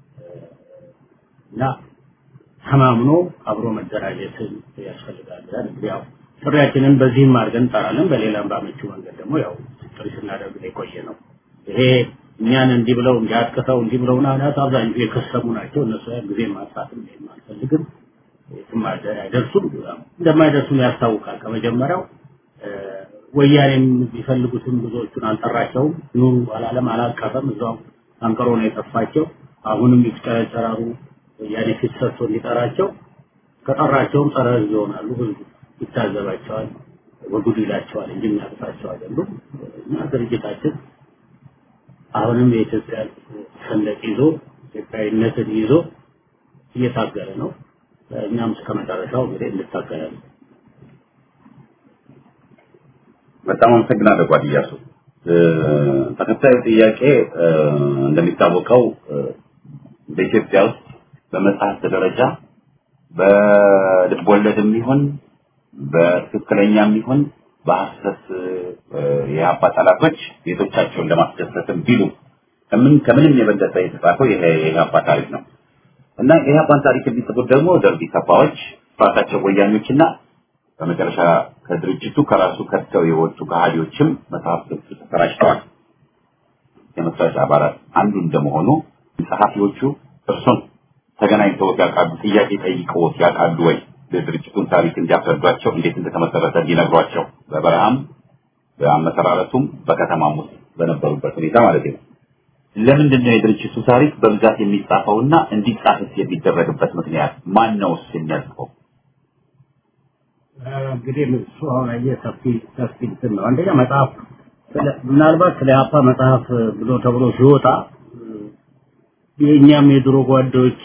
[SPEAKER 5] እና ተማምኖ አብሮ መደራጀትን ያስፈልጋል። ያው ጥሪያችንን በዚህም አድርገን እንጠራለን። በሌላም ባመቹ መንገድ ደግሞ ያው ጥሪ ስናደርግ የቆየ ነው። ይሄ እኛን እንዲህ ብለው እንዲያስከተው እንዲህ ብለውና አብዛኞቹ የከሰሙ ናቸው። እነሱ ጊዜ ማጥፋትም አልፈልግም። የትም አይደርሱም። እንደማይደርሱ ያስታውቃል ከመጀመሪያው። ወያኔም ቢፈልጉትም ብዙዎቹን አልጠራቸውም። ኑሩ አላለም፣ አላቀፈም። እዛው አንቀሮ ነው የጠፋቸው። አሁንም ይፍጨረጨራሉ። ወያኔ ፊት ሰጥቶ እንዲጠራቸው ከጠራቸውም ጸረ ህዝብ ይሆናሉ። ህዝቡ ይታዘባቸዋል፣ ወጉድ ይላቸዋል እንጂ የሚያቅፋቸው አይደሉም። እና ድርጅታችን አሁንም የኢትዮጵያ ሰንደቅ ይዞ ኢትዮጵያዊነትን ይዞ እየታገለ ነው። እኛም እስከመጨረሻው እንግዲህ እንታገላለን።
[SPEAKER 4] በጣም አመሰግናለሁ ጓድ ኢያሱ። ተከታዩ ጥያቄ እንደሚታወቀው በኢትዮጵያ ውስጥ በመጽሐፍ ደረጃ በልቦለድም ይሁን በትክክለኛም ይሁን በሐሰት የአባ ጠላቶች ቤቶቻቸውን ለማስደሰትም ቢሉ ከምንም የበለጠ የተጻፈው ይሄ የአባ ታሪክ ነው እና የአባን ታሪክ የሚጽፉት ደግሞ ደርቢ ተባዎች ራሳቸው ወያኔዎችና በመጨረሻ ከድርጅቱ ከራሱ ከተው የወጡ ከሃዲዎችም መጽሐፍቶቹ ተሰራጭተዋል። የመስራች አባላት አንዱ እንደመሆኑ ጸሐፊዎቹ እርሱን ተገናኝተው ያውቃሉ? ጥያቄ ጠይቀው ያውቃሉ ወይ? የድርጅቱን ታሪክ እንዲያስረዷቸው እንዴት እንደተመሰረተ እንዲነግሯቸው በበረሃም በአመሰራረቱም በከተማም ውስጥ በነበሩበት ሁኔታ ማለት ነው። ለምንድን ነው የድርጅቱ ታሪክ በብዛት የሚጻፈውና እንዲጻፍስ የሚደረግበት ምክንያት ማን ነው የሚያጽፈው?
[SPEAKER 5] እንግዲህ እሱ አሁን ሰፊ ነው። አንደኛ መጽሐፍ ምናልባት ስለ አፓ መጽሐፍ ብሎ ተብሎ ሲወጣ የኛም የድሮ ጓዶች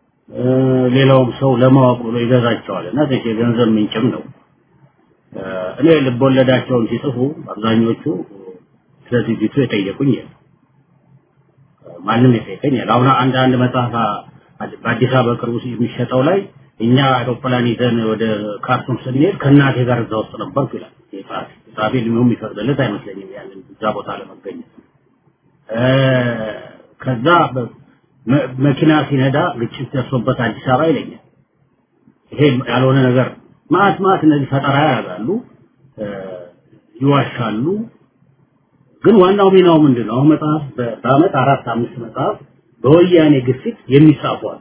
[SPEAKER 5] ሌላውም ሰው ለማወቅ ብሎ ይገዛቸዋል እና የገንዘብ ምንጭም ነው። እኔ ልቦለዳቸውን ሲጽፉ አብዛኞቹ ስለዚህ ዲቱ የጠየቁኝ ማንንም የጠየቀኝ አሁን አንድ መጽሐፍ በአዲስ አበባ ቅርቡ የሚሸጠው ላይ እኛ አውሮፕላን ይዘን ወደ ካርቱም ስንሄድ ከእናቴ ጋር እዛ ውስጥ ነበርኩ ይላል ጻፊ ሊሆን ይፈቅድለት አይመስለኝም ያንን እዛ ቦታ ለመገኘት ከዛ መኪና ሲነዳ ግጭት ደርሶበት አዲስ አበባ ይለኛል ይሄ ያልሆነ ነገር ማት እነዚህ ፈጠራ ያደርጋሉ ይዋሻሉ ግን ዋናው ሚናው ምንድነው አሁን መጽሐፍ በአመት 4-5 መጽሐፍ በወያኔ ግፊት የሚጻፈዋል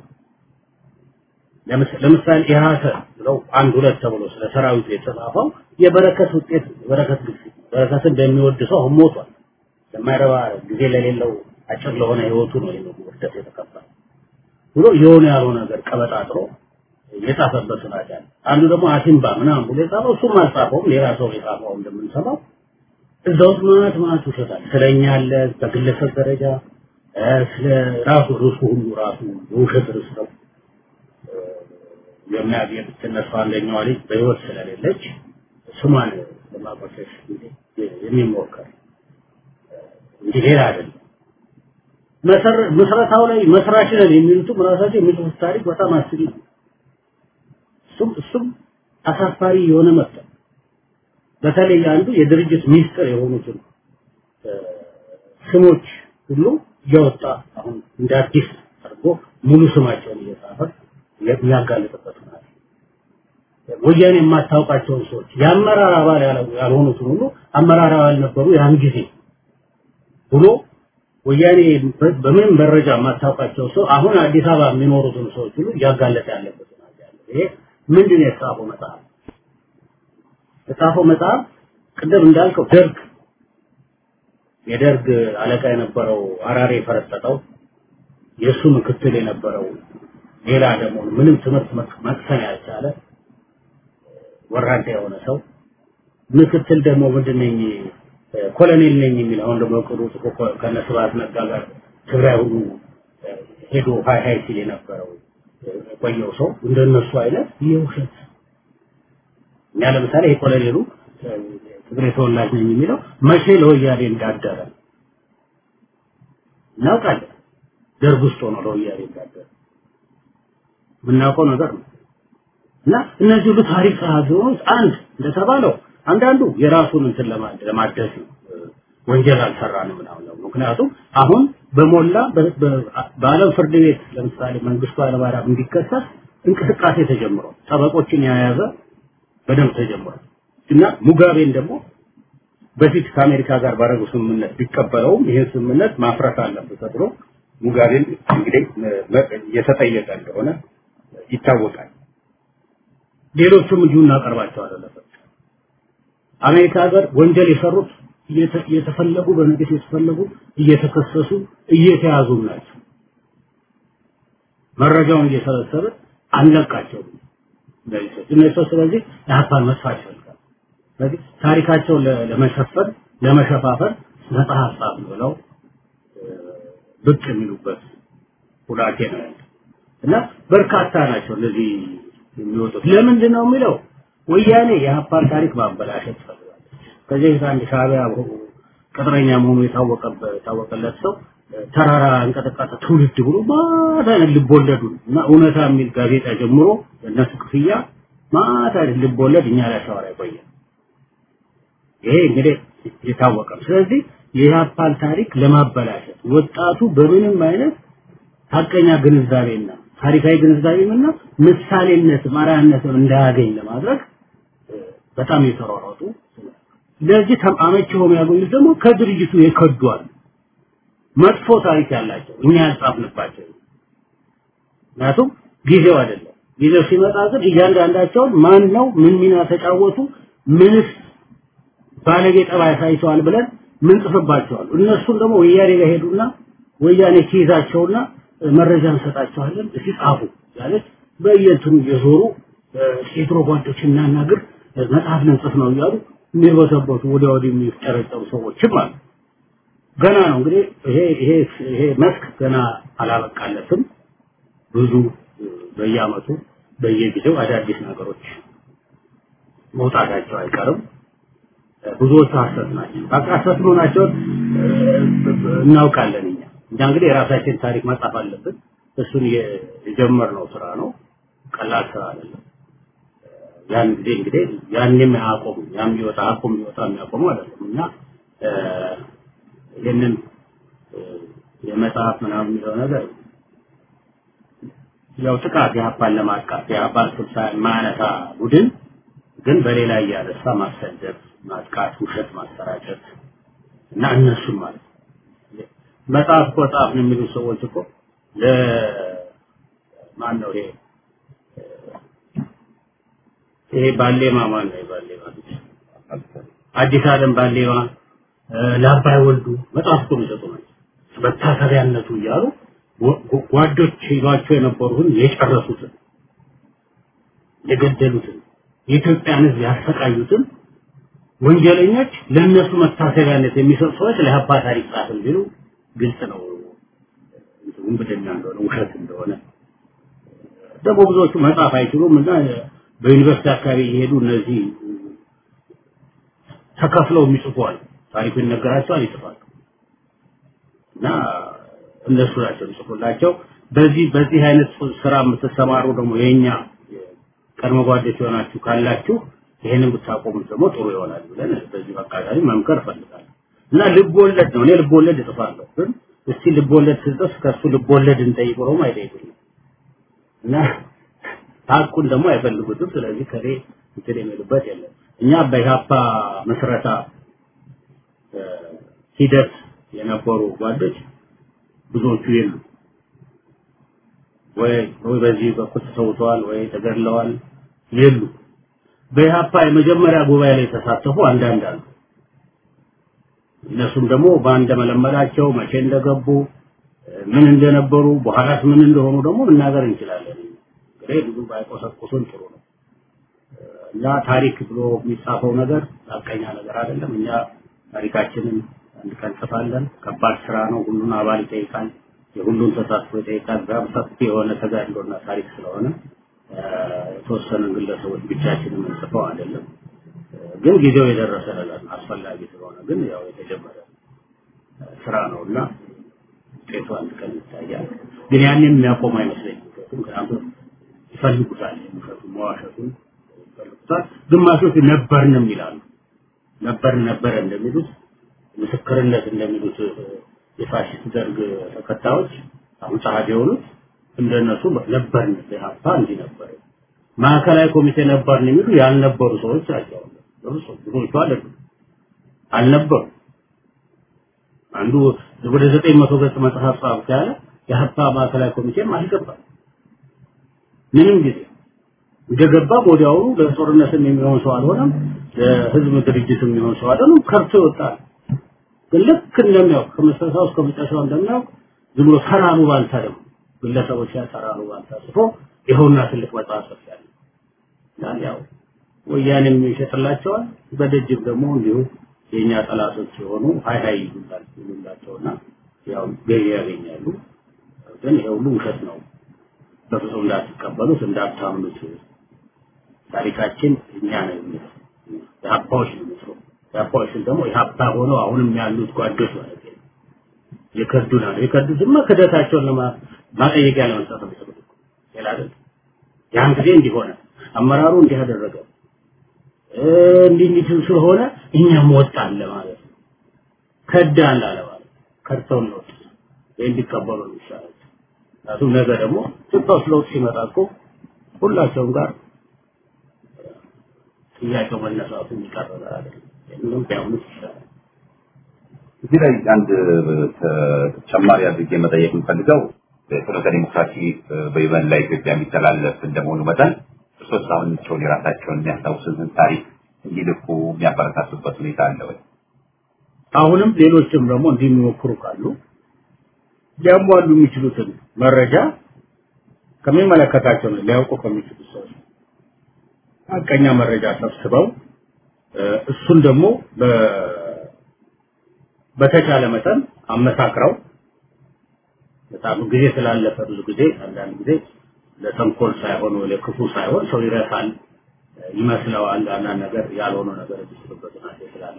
[SPEAKER 5] ለምሳሌ ኢራተ ብለው 1-2 ተብሎ ስለ ሰራዊት የተጻፈው የበረከት ውጤት በረከት ግፊት በረከትን እንደሚወድ ሰው ሞቷል ለማይረባ ጊዜ ለሌለው አጭር ለሆነ ህይወቱ ነው ወደት የተከፈለው ብሎ የሆነ ያልሆነ ነገር ቀበጣጥሮ የጻፈበት ሁኔታ አንዱ ደግሞ አሲምባ ምናምን ብሎ የጻፈው እሱ ማጻፈው ሌላ ሰው የጻፈው እንደምንሰማው እዛው ማለት ይችላል ስለኛ ያለ በግለሰብ ደረጃ ስለ ራሱ ሁሉ ራሱ ውሸት ነው የሚያገኝ ተነሳ አንደኛው ልጅ በህይወት ስለሌለች ስሟን ለማቆሸሽ የሚሞከር እንጂ ሌላ አይደለም መሰረታው ላይ መስራች ነን የሚሉት ራሳቸው የሚሉት ታሪክ በጣም አስጊ ነው እሱም አሳፋሪ የሆነ መጣ በተለይ አንዱ የድርጅት ሚኒስትር የሆኑትን ስሞች ሁሉ ያወጣ አሁን እንደ አዲስ አድርጎ ሙሉ ስማቸውን እየጻፈ የሚያጋልጥበት ነው ወያኔ የማታውቃቸው ሰዎች የአመራር አባል ያልሆኑትን ሁሉ አመራር አባል ነበሩ ያን ጊዜ ብሎ ወያኔ በምን መረጃ የማታውቃቸው ሰው አሁን አዲስ አበባ የሚኖሩትን ሰዎች ሁሉ ያጋለጠ ያለበት ነው ይሄ ምንድነው የጻፈው መጽሐፍ ቅድም እንዳልከው የደርግ አለቃ የነበረው አራሬ ፈረጠጠው የሱ ምክትል የነበረው ሌላ ደግሞ ምንም ትምህርት መክፈል ያልቻለ ወራዳ የሆነ ሰው ምክትል ደግሞ ምንድነኝ ኮሎኔል ነኝ የሚል አሁን ደግሞ ቅሩት ከነስባት ነጋጋር ትግራይ ሁሉ ሄዶ ሃይ ሲል የነበረው ቆየው ሰው እንደነሱ አይነት የውሸት እኛ ለምሳሌ የኮሎኔሉ ትግራይ ተወላጅ ነኝ የሚለው መቼ ለወያኔ እንዳደረ እናውቃለን ደርግ ውስጥ ሆኖ ለወያኔ እንዳደረ ምናውቀው ነገር ነው እና እነዚህ ሁሉ ታሪክ ጸሐፊዎች እንደተባለው አንዳንዱ የራሱን እንትን ለማደስ ወንጀል አልሰራንም ነው ምክንያቱም አሁን በሞላ በዓለም ፍርድ ቤት ለምሳሌ መንግስቱ ኃይለማርያም እንዲከሰስ እንቅስቃሴ ተጀምሯል ጠበቆችን የያዘ በደም ተጀምሯል እና ሙጋቤን ደግሞ በፊት ከአሜሪካ ጋር ባደረጉት ስምምነት ቢቀበለውም ይሄ ስምምነት ማፍረስ አለበት ተብሎ ሙጋቤን እንግዲህ የተጠየቀ እንደሆነ ይታወቃል ሌሎቹም እንዲሁ እናቀርባቸዋለን አሜሪካ ሀገር ወንጀል የሰሩት እየተፈለጉ በነገስ የተፈለጉ እየተከሰሱ እየተያዙ ናቸው መረጃውን እየሰበሰበ አንለቃቸው እነሱ ስለዚህ ያፋን መስፋት ይፈልጋል ስለዚህ ታሪካቸውን ለመሸፋፈን መጽሐፍ ጻፉ ብለው ብቅ የሚሉበት ሁላቴ ነው እና በርካታ ናቸው ለዚህ የሚወጡት ለምንድን ነው የሚለው ወያኔ የአፋር ታሪክ ማበላሸት ፈልጓል ከዚህ አንድ ሻዕቢያ ቅጥረኛ መሆኑ የታወቀለት ሰው ተራራ እንቀጠቀጠ ትውልድ ብሎ ማታ ልቦለዱ እና እውነታ የሚል ጋዜጣ ጀምሮ እነሱ ክፍያ ማታ ልቦለድ እኛ ላይ ሻወራ ይቆያል ይሄ እንግዲህ የታወቀ ስለዚህ የአፋር ታሪክ ለማበላሸት ወጣቱ በምንም አይነት ሐቀኛ ግንዛቤና ታሪካዊ ግንዛቤና ምሳሌነት ማራነት እንዳያገኝ ለማድረግ በጣም የተሯሯጡ ለዚህ ተማመች ሆኖ ያገኙት ደግሞ ከድርጅቱ የከዷል መጥፎ ታሪክ ያላቸው እኛ ያጻፍንባቸው ናቱም ጊዜው አይደለም ጊዜው ሲመጣ ግን እያንዳንዳቸው ማን ነው ምን ሚና ተጫወቱ ምንስ ባለጌ ጠባይ ሳይተዋል ብለን ምን ጽፈባቸዋል እነሱም ደግሞ ወያኔ ጋር ሄዱና ወያኔ ኪዛቸውና መረጃ እንሰጣቸዋለን ሲጻፉ ማለት በየትም የዞሩ ሴትሮ ጓዶችና ናግር መጽሐፍ ለንጽፍ ነው ይላሉ የሚወሰበቱ ወዲያውዲ የሚጨረጨሩ ሰዎችም አሉ ገና ነው እንግዲህ ይሄ መስክ ገና አላበቃለትም ብዙ በየአመቱ በየጊዜው አዳዲስ ነገሮች መውጣታቸው አይቀርም ብዙዎቹ ሐሰት ናቸው። ሐሰት ናቸው እናውቃለን እኛ እንግዲህ የራሳችን ታሪክ መጻፍ አለብን። እሱን የጀመርነው ስራ ነው። ቀላል ስራ አይደለም። ያን ጊዜ እንግዲህ ያንንም አቆም ያም ይወጣ አቆም ይወጣ የሚያቆም አይደለም እና ይሄንን የመጽሐፍ ምናምን የሚለው ነገር ያው ጥቃት ያባል ለማጥቃት ያባል ስልጣን ማነታ ቡድን ግን በሌላ ያለሳ ማሰደብ ማጥቃት ውሸት ማሰራጨት እና እነሱም ማለት መጽሐፍ ቆጣፍ ነው የሚሉ ሰዎች እኮ ለማን ነው ይሄ ባሌማ ማን ነው ባሌማ አዲስ ዓለም ባሌማ ለአባይ ወልዱ መጽሐፍ እኮ የሚሰጡ ናቸው በታሰቢያነቱ እያሉ ጓዶች ይሏቸው የነበሩትን የጨረሱትን የገደሉትን የኢትዮጵያን ሕዝብ ያሰቃዩትን ወንጀለኞች ለነሱ መታሰቢያነት የሚሰጡ ሰዎች ለሀባ ታሪክ ጻፍን ቢሉ ግልጽ ነው ወንጀለኛ እንደሆነ ውሸት እንደሆነ ደግሞ ብዙዎቹ መጻፍ አይችሉም እና በዩኒቨርሲቲ አካባቢ ይሄዱ እነዚህ ተከፍለው የሚጽፏል ታሪኩን ይነገራቸዋል ይጽፋሉ እና እነሱ ናቸው የሚጽፉላቸው በዚህ አይነት ስራ የምትሰማሩ ደግሞ የኛ ቀድሞ ጓደኞች ሆናችሁ ካላችሁ ይሄንን ብታቆሙ ደግሞ ጥሩ ይሆናል ብለን በዚህ አካባቢ መምከር ፈልጋለሁ እና ልቦለድ ነው እኔ ልቦለድ እጽፋለሁ ግን እስቲ ልቦለድ ስጽፍ ከሱ ልቦለድ እንጠይቀውም አይደለም እና ታቁን ደግሞ አይፈልጉትም ስለዚህ ከሬ እንትን የሚሉበት የለም እኛ በኢሃፓ መስረታ ሂደት የነበሩ ጓዶች ብዙዎቹ የሉ ወይ በዚህ በኩል ተሰውተዋል ወይ ተገድለዋል የሉ በኢሃፓ የመጀመሪያ ጉባኤ ላይ ተሳተፉ አንዳንድ አሉ እነሱም ደግሞ ባንደ መለመላቸው መቼ እንደገቡ ምን እንደነበሩ በኋላስ ምን እንደሆኑ ደግሞ መናገር እንችላለን እንግዲህ ብዙ ባይቆሰቁሱን ጥሩ ነው እና ታሪክ ብሎ የሚጻፈው ነገር አቀኛ ነገር አይደለም እኛ ታሪካችንን አንድ ቀን ጽፋለን ከባድ ስራ ነው ሁሉን አባል ይጠይቃል የሁሉን ተሳትፎ ይጠይቃል በሰፊ የሆነ ተጋድሎና ታሪክ ስለሆነ የተወሰኑ ግለሰቦች ብቻችንን እንጽፈው አይደለም ግን ጊዜው የደረሰ ነገር አስፈላጊ ስለሆነ ግን ያው የተጀመረ ስራ ነውና ጤቱ አንድ ቀን ይታያል ግን ያንን የሚያቆም አይመስለኝም ምክንያቱም ይፈልጉታል የሚፈቱ መዋሸቱን ይፈልጉታል ግማሾች ነበርንም ይላሉ ነበር እንደሚሉት ምስክርነት እንደሚሉት የፋሽስት ደርግ ተከታዮች አሁን ጻሃድ የሆኑት እንደነሱ ነበርን በኢሃፓ እንዲህ ነበር ማዕከላዊ ኮሚቴ ነበርን የሚሉ ያልነበሩ ሰዎች ናቸው ብዙዎቹ አልነበሩ አንዱ ወደ 900 ገጽ መጽሐፍ ጻፈ ያለ የኢሃፓ ማዕከላዊ ኮሚቴም አልገባም ምንም ጊዜ እንደገባ ወዲያው ለጦርነትም የሚሆን ሰው አልሆነም ለህዝብ ድርጅትም የሚሆን ሰው አይደለም ከርቶ ይወጣል ልክ እንደሚያው ከመሰረታው እስከ መጨረሻው እንደሚያው ዝም ብሎ ሰራሩ ባልታደም ግለሰቦች ያሰራሩ ባልታስፎ ይኸውና ትልቅ መጽሐፍ ያለ ያው ወያኔም ይሸጥላቸዋል በደጅም ደግሞ እንዲሁ የኛ ጠላቶች የሆኑ ሃይ ይሉላቸውና ያው ገዢ ያገኛሉ ግን ይሄ ሁሉ ውሸት ነው በፍጹም እንዳትቀበሉት እንዳታምኑት ታሪካችን እኛ ነን ያባውሽ ነው ያባውሽ ደግሞ ያባ ሆኖ አሁንም ያሉት ጓዶች ማለት ነው የከዱና ከደታቸውን ለማጠየቅ ያለ መስጠት ነው ይላል ያን ጊዜ እንዲሆነ አመራሩ እንዲያደረገው እንዲህ ስለሆነ እኛም ወጣን ለማለት ነው ከዳን ማለት ከርተው ነው እንዲቀበሉ ይሻላል አሁን ነገ ደግሞ ተጣስለው ሲመጣ እኮ ሁላቸውም ጋር ጥያቄው መነሳቱ የሚቀርብ አይደለም ምንም ቢያውቁት ይችላል
[SPEAKER 4] እዚህ ላይ አንድ ተጨማሪ አድርጌ መጠየቅ የምፈልገው በፖለቲካ ዲሞክራሲ በይበን ላይ ኢትዮጵያ የሚተላለፍ እንደመሆኑ መጠን ሶስታውንቾን የራሳቸውን የሚያስታውሱትን ታሪክ እንዲልኩ የሚያበረታቱበት ሁኔታ አለ ወይ
[SPEAKER 5] አሁንም ሌሎችም ደግሞ እንዲሞክሩ ካሉ ሊያሟሉ የሚችሉትን መረጃ ከመመለከታቸው ነው ሊያውቁ ከሚችሉ ሰዎች አቀኛ መረጃ ሰብስበው እሱን ደግሞ በተቻለ መጠን አመሳክረው በጣም ጊዜ ስላለፈ ብዙ ጊዜ አንዳንድ ጊዜ ለተንኮል ሳይሆን ወይ ለክፉ ሳይሆን ሰው ይረሳል ይመስለዋል አንዳንድ ነገር ያልሆነ ነገር ቢስሩበት ማለት ስላለ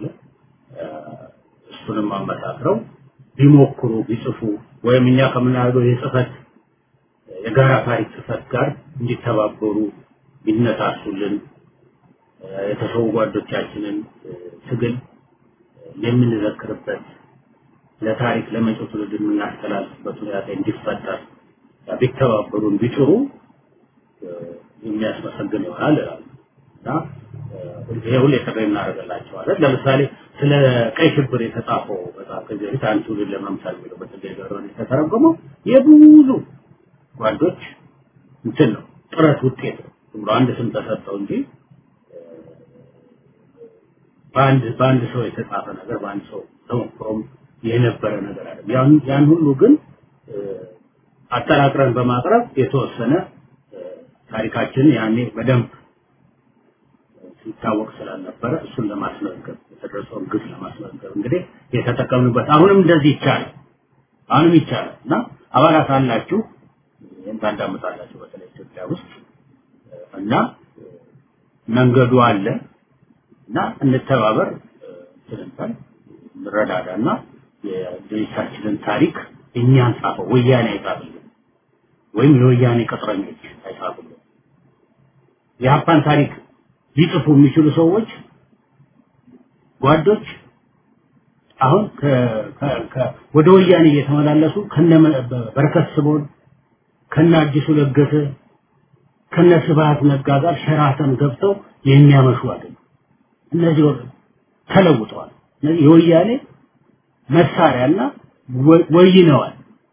[SPEAKER 5] እሱንም አመሳክረው ቢሞክሩ ቢጽፉ ወይም እኛ ከምናደርገው የጽፈት የጋራ ታሪክ ጽፈት ጋር እንዲተባበሩ ቢነሳሱልን የተሰው ጓዶቻችንን ትግል የምንዘክርበት ለታሪክ ለመጪው ትውልድ የምናስተላልፍበት ሁኔታ እንዲፈጠር ቢተባበሩን ቢጥሩ የሚያስመሰግን ይሆናል እና ይሄው ለተቀበል እናደርጋላችኋለን። ለምሳሌ ስለ ቀይ ሽብር የተጻፈው በጣም ከዚህ አንዱ ለማምሳል ነው በተደጋጋሚ የተተረጎመው የብዙ ጓዶች እንትን ነው ጥረት ውጤት ነው አንድ ስም ተሰጠው እንጂ ባንድ ሰው የተጻፈ ነገር ባንድ ሰው ተሞክሮም የነበረ ነገር አይደለም። ያን ሁሉ ግን አጠራቅረን በማቅረብ የተወሰነ ታሪካችንን ያኔ በደንብ ሲታወቅ ስለነበረ እሱን ለማስመዝገብ የተደረሰውን ግፍ ለማስመዝገብ እንግዲህ የተጠቀምንበት አሁንም እንደዚህ ይቻላል። አሁንም ይቻላል እና አባላት አላችሁ እንታዳምጣላችሁ በተለይ ኢትዮጵያ ውስጥ እና መንገዱ አለ እና እንተባበር ስለንታል ረዳዳና የድርጅታችንን ታሪክ እኛን ጻፈው ወያኔ አይጻፍልን ወይም የወያኔ ቅጥረኞች አይጻፉልን የሀፓን ታሪክ ሊጽፉ የሚችሉ ሰዎች ጓዶች አሁን ወደ ወያኔ እየተመላለሱ በረከት ስምኦን ከነ አዲሱ ለገሰ ከነ ስብሐት ነጋ ጋር ሸራተን ገብተው የሚያመሹ አይደል እነዚህ ተለውጠዋል። እነዚህ የወያኔ መሳሪያና ወይነዋል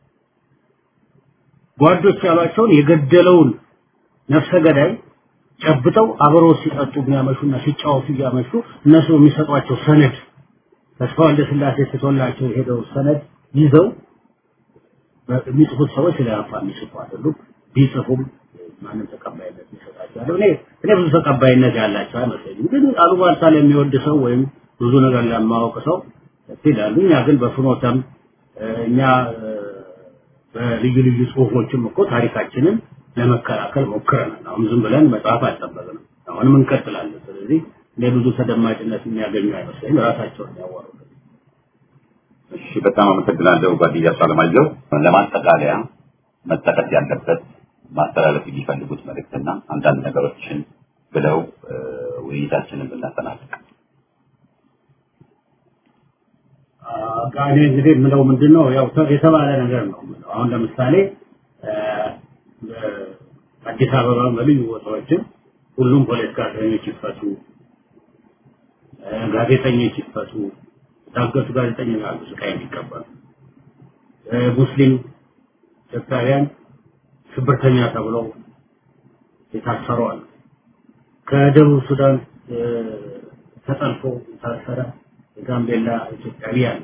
[SPEAKER 5] ጓዶች ያሏቸውን የገደለውን ነፍሰ ገዳይ ጨብጠው አብረው ሲጠጡ የሚያመሹና ሲጫወቱ ያመሹ እነሱ የሚሰጧቸው ሰነድ ተስፋው ለስላሴ ተቶላቸው ሄደው ሰነድ ይዘው በሚጽፉት ሰዎች ለያፋ የሚጽፉ አይደሉም። ቢጽፉም ማንም ተቀባይነት ይሰጣቸዋል። እኔ ብዙ ተቀባይነት ያላቸው አይመስለኝም። ግን አሉባልታ ለሚወድ ሰው ወይም ብዙ ነገር ለማወቅ ሰው ይላሉ። እኛ ግን በፍኖተም እኛ በልዩ ልዩ ጽሁፎችም እኮ ታሪካችንን ለመከላከል ሞክረናል። አሁን ዝም ብለን መጽሐፍ አልጠበቅንም። አሁንም እንቀጥላለን። ስለዚህ ለብዙ ተደማጭነት የሚያገኙ አይመስለኝም። ራሳቸውን ያወሩት።
[SPEAKER 4] እሺ በጣም አመሰግናለሁ ጓዲያ ሰለማየሁ። ለማጠቃለያ መጠቀስ ያለበት ማስተላለፍ የሚፈልጉት መልእክትና አንዳንድ ነገሮችን ብለው ውይይታችንን ብናጠናቅቅ።
[SPEAKER 5] ጋኔ እንግዲህ ምንድነው ምንድነው ያው የተባለ ነገር ነው። አሁን ለምሳሌ አዲስ አበባ መልዩ ቦታዎችን ሁሉም ፖለቲካ እስረኞች ይፈቱ፣ ጋዜጠኞች ይፈቱ፣ ታገቱ ጋዜጠኞች አሉ ስቃይ እንዲቀበሉ፣ ሙስሊም ኢትዮጵያውያን ሽብርተኛ ተብለው የታሰሩ አሉ። ከደቡብ ሱዳን ተጠልፎ የታሰረ የጋምቤላ ኢትዮጵያዊ አለ።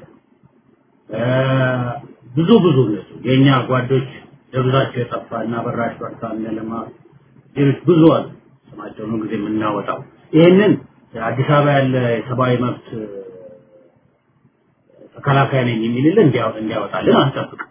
[SPEAKER 5] ብዙ ነው የኛ ጓዶች ደብዛቸው የጠፋና በራሽ ወርታና ለማ ሌሎች ብዙ አሉ። ስማቸውን ጊዜ የምናወጣው ይሄንን አዲስ አበባ ያለ የሰብአዊ መብት ተከላካይ ነኝ የሚልልን እንዲያወጣልን አንጠብቅ።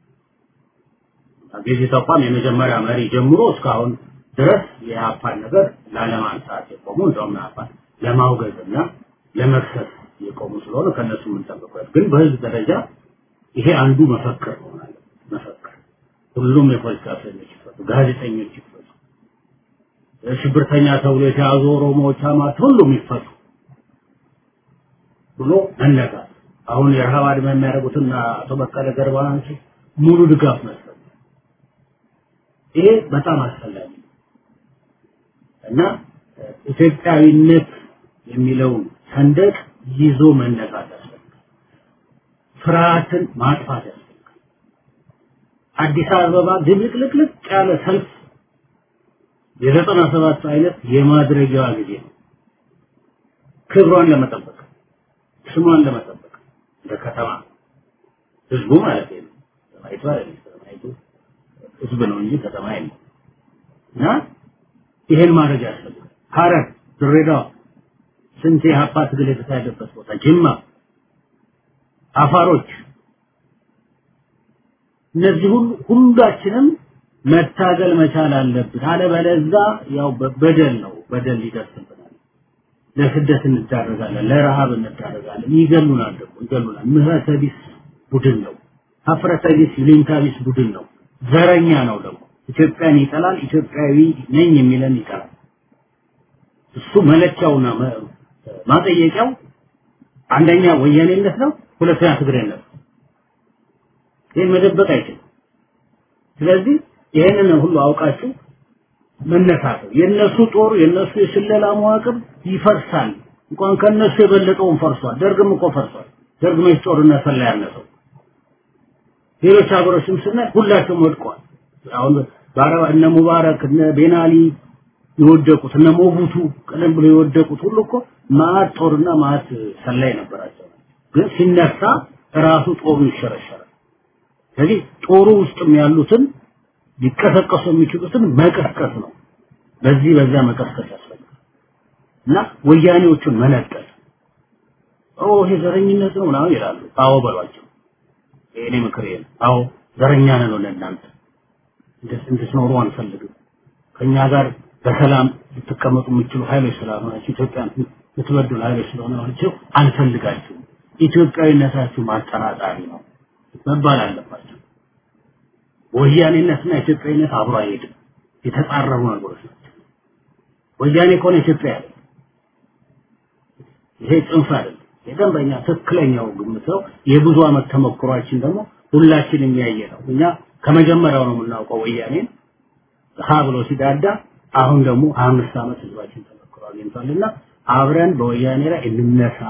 [SPEAKER 5] አገዚ ተቋም የመጀመሪያ መሪ ጀምሮ እስካሁን ድረስ የአፋን ነገር ላለማንሳት የቆሙ እንደውም አፋን ለማውገዝና ለመክሰስ የቆሙ ስለሆነ ከነሱ ምን ተጠብቀው ግን በህዝብ ደረጃ ይሄ አንዱ መፈክር ሆናል። መፈክር ሁሉም የፖለቲካ እስረኞች ይፈቱ፣ ጋዜጠኞች ይፈቱ፣ ሽብርተኛ ተብሎ የተያዙ ኦሮሞዎች አማት ሁሉም ይፈቱ ብሎ እነጋ አሁን የረሃብ አድማ የሚያደርጉትና አቶ በቀለ ገርባን ሙሉ ድጋፍ መስጠት ይሄ በጣም አስፈላጊ እና ኢትዮጵያዊነት የሚለው ሰንደቅ ይዞ መነሳት ያስፈልጋል። ፍርሃትን ማጥፋት ያስፈልጋል። አዲስ አበባ ድብልቅልቅ ያለ ሰልፍ የ97 አይነት የማድረጊያ ጊዜ ነው። ክብሯን ለመጠበቅ ስሟን ለመጠበቅ ለከተማ ህዝቡ ማለት ነው። ለማይቱ ህዝብ ነው እንጂ ከተማ አይደለም። እና ይሄን ማድረግ ያስፈልጋል። ሐረር፣ ድሬዳዋ ስንት የሀፓ ትግል የተካሄደበት ቦታ ጅማ፣ አፋሮች እነዚህ ሁላችንም መታገል መቻል አለብን። አለበለዚያ ያው በበደል ነው በደል ይደርስብናል ለስደት እንዳረጋለን ለረሃብ እንዳረጋለን ይገሉናል ምህረት ቢስ ቡድን ነው ሀፍረተ ቢስ ይሉኝታ ቢስ ቡድን ነው ዘረኛ ነው ደግሞ ኢትዮጵያን ይጠላል ኢትዮጵያዊ ነኝ የሚለን ይጠላል እሱ መለቻውና ማጠየቂያው አንደኛ ወያኔነት ነው ሁለተኛ ትግሬነት ይሄን መደበቅ አይችልም ስለዚህ ይሄንን ሁሉ አውቃችሁ መነሳት የነሱ ጦር የነሱ የስለላ መዋቅር ይፈርሳል እንኳን ከነሱ የበለጠውን ፈርሷል ደርግም እኮ ፈርሷል ደርግ ነው ጦርነት ፈላ ያነሰው ሌሎች ሀገሮችም ስናይ ሁላቸውም ወድቀዋል አሁን ባራው እነ ሙባረክ እነ ቤናሊ ይወደቁት እነ ሞቡቱ ቀደም ብሎ ይወደቁት ሁሉ እኮ ማት ጦርና ማት ሰላይ ነበራቸው ግን ሲነሳ ራሱ ጦሩ ይሸረሸራል ስለዚህ ጦሩ ውስጥም ያሉትን ሊቀሰቀሱ የሚችሉትን መቀስቀስ ነው በዚህ በዛ መቀስቀስ ያስፈልጋል እና ወያኔዎቹን መነጠል ይሄ ዘረኝነት ነው ነው ይላሉ አዎ በሏቸው እኔ ምክሬ አዎ ዘረኛ ነው ለእናንተ እንድትኖሩ አንፈልግም ከኛ ጋር በሰላም ልትቀመጡ የምትችሉ ኃይሎች ስላልሆናችሁ ኢትዮጵያን ልትበድሉ ኃይሎች ስለሆናችሁ አንፈልጋችሁ ኢትዮጵያዊነታችሁ ማጠራጣሪ ነው መባል አለባችሁ ወያኔነትና ኢትዮጵያዊነት አብሮ አይሄድም የተጣረሩ ነገሮች ናቸው ወያኔ ኮነ ኢትዮጵያ ያለ ይሄ ጽንፍ አይደለም የደንበኛ ትክክለኛው ግምት ነው የብዙ አመት ተሞክሯችን ደግሞ ሁላችን የሚያየ ነው እኛ ከመጀመሪያው ነው የምናውቀው ወያኔን ሀብሎ ሲዳዳ አሁን ደግሞ 5 አመት ህዝባችን ተሞክሮ አግኝቷልና አብረን በወያኔ ላይ እንነሳ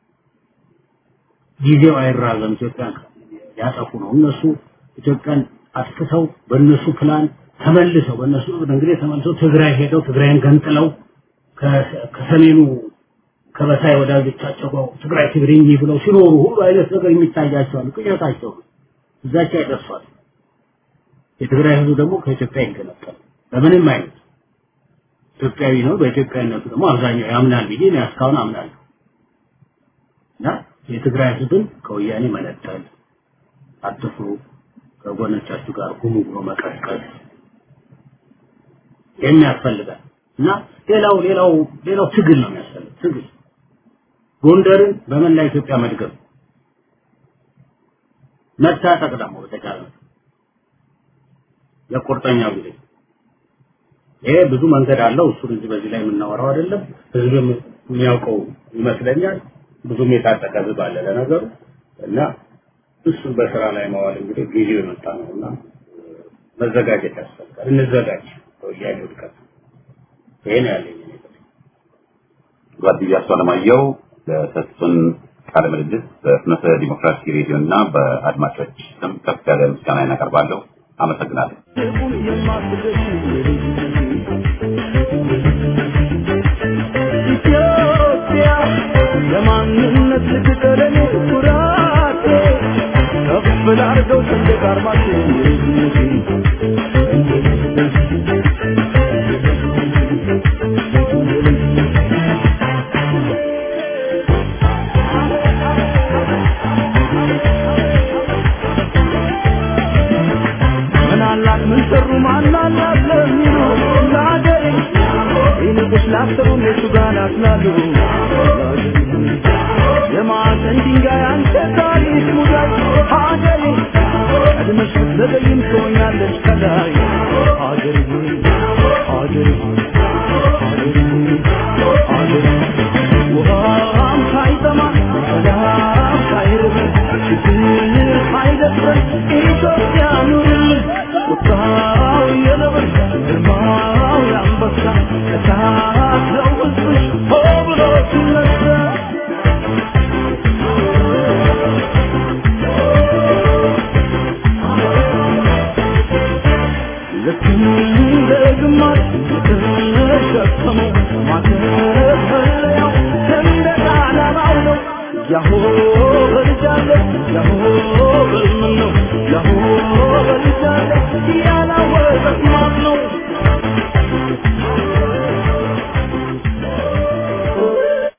[SPEAKER 5] ጊዜው አይራዘም ኢትዮጵያን ያጠፉ ነው እነሱ ኢትዮጵያን አስከተው በእነሱ ፕላን ተመልሰው በእነሱ እንግዲህ ተመልሰው ትግራይ ሄደው ትግራይን ገንጥለው ከሰሜኑ ከበሳይ ወዳጆቻቸው ጋር ትግራይ ትግሪኝ ብለው ሲኖሩ ሁሉ አይነት ነገር የሚታያቸው አሉ ቅያታቸው እዛቸው ያደርሳል የትግራይ ህዝብ ደግሞ ከኢትዮጵያ ይገነጠል በምንም አይነት ኢትዮጵያዊ ነው በኢትዮጵያነቱ ደግሞ አብዛኛው ያምናል ብዬ ነው ያስካውን አምናለሁ እና የትግራይ ህዝብን ከወያኔ መነጠል አጥፍሩ ከጎነቻችሁ ጋር ሁሉ ብሎ መቀስቀስ የሚያስፈልጋል እና ሌላው ትግል ነው የሚያስፈልግ ትግል ጎንደርን በመላ ኢትዮጵያ መድገም መታጠቅ ደግሞ በተቻለ የቁርጠኛው ጊዜ ይሄ ብዙ መንገድ አለው እሱ እዚህ በዚህ ላይ የምናወራው አይደለም ህዝብም የሚያውቀው ይመስለኛል ብዙም የታጠቀ ህዝብ አለ ለነገሩ እና እሱ በስራ ላይ ማዋል እንግዲህ ጊዜው የመጣ ነውና መዘጋጀት ያስፈልጋል እንዘጋጅ ወያኔ ወድቀት ይሄን ያለኝ
[SPEAKER 4] ጓድያ ሰለማየሁ ለተስፋን ቃለ ምልልስ በፍኖተ ዲሞክራሲ ሬዲዮና በአድማጮች ስም ከፍ ያለ ምስጋና እናቀርባለሁ አመሰግናለሁ
[SPEAKER 3] ኢትዮጵያ ለማንነት ልትቀረን ኩራት ከፍ ላርገው ሰንደቅ ዓርማችን ምን ሰሩ ማናላት ለሚሉ ለሀገሬ ይንቁስ ላሰሩ እነሱ ጋር ናስላሉ የማዕዘን ድንጋይ አንተ ታሪክ ሙዳይ ሀገሬ ቀድመሽ ብትዘገይም ትሆኛለሽ ከላይ ሀገሬ ሀገሬ ሀገሬ ውሃም ሳይጠማ ሰላም ሳይርብ ችግር ሳይደፍረን ኢትዮጵያ ኑርልን ቁጣው የነብር ግርማው የአንበሳ እሳት ነው ሕዝብሽ ሆ ብሎ ሲነሳ ልክ እንደ ግማሽ የተሸከመው ማተፈለያው ሰንደቅ ዓላማው ነው ያሆ በልጃለ ያሆ በልምን ነው ያሆ በልጃለ ያላወቀት ማን ነው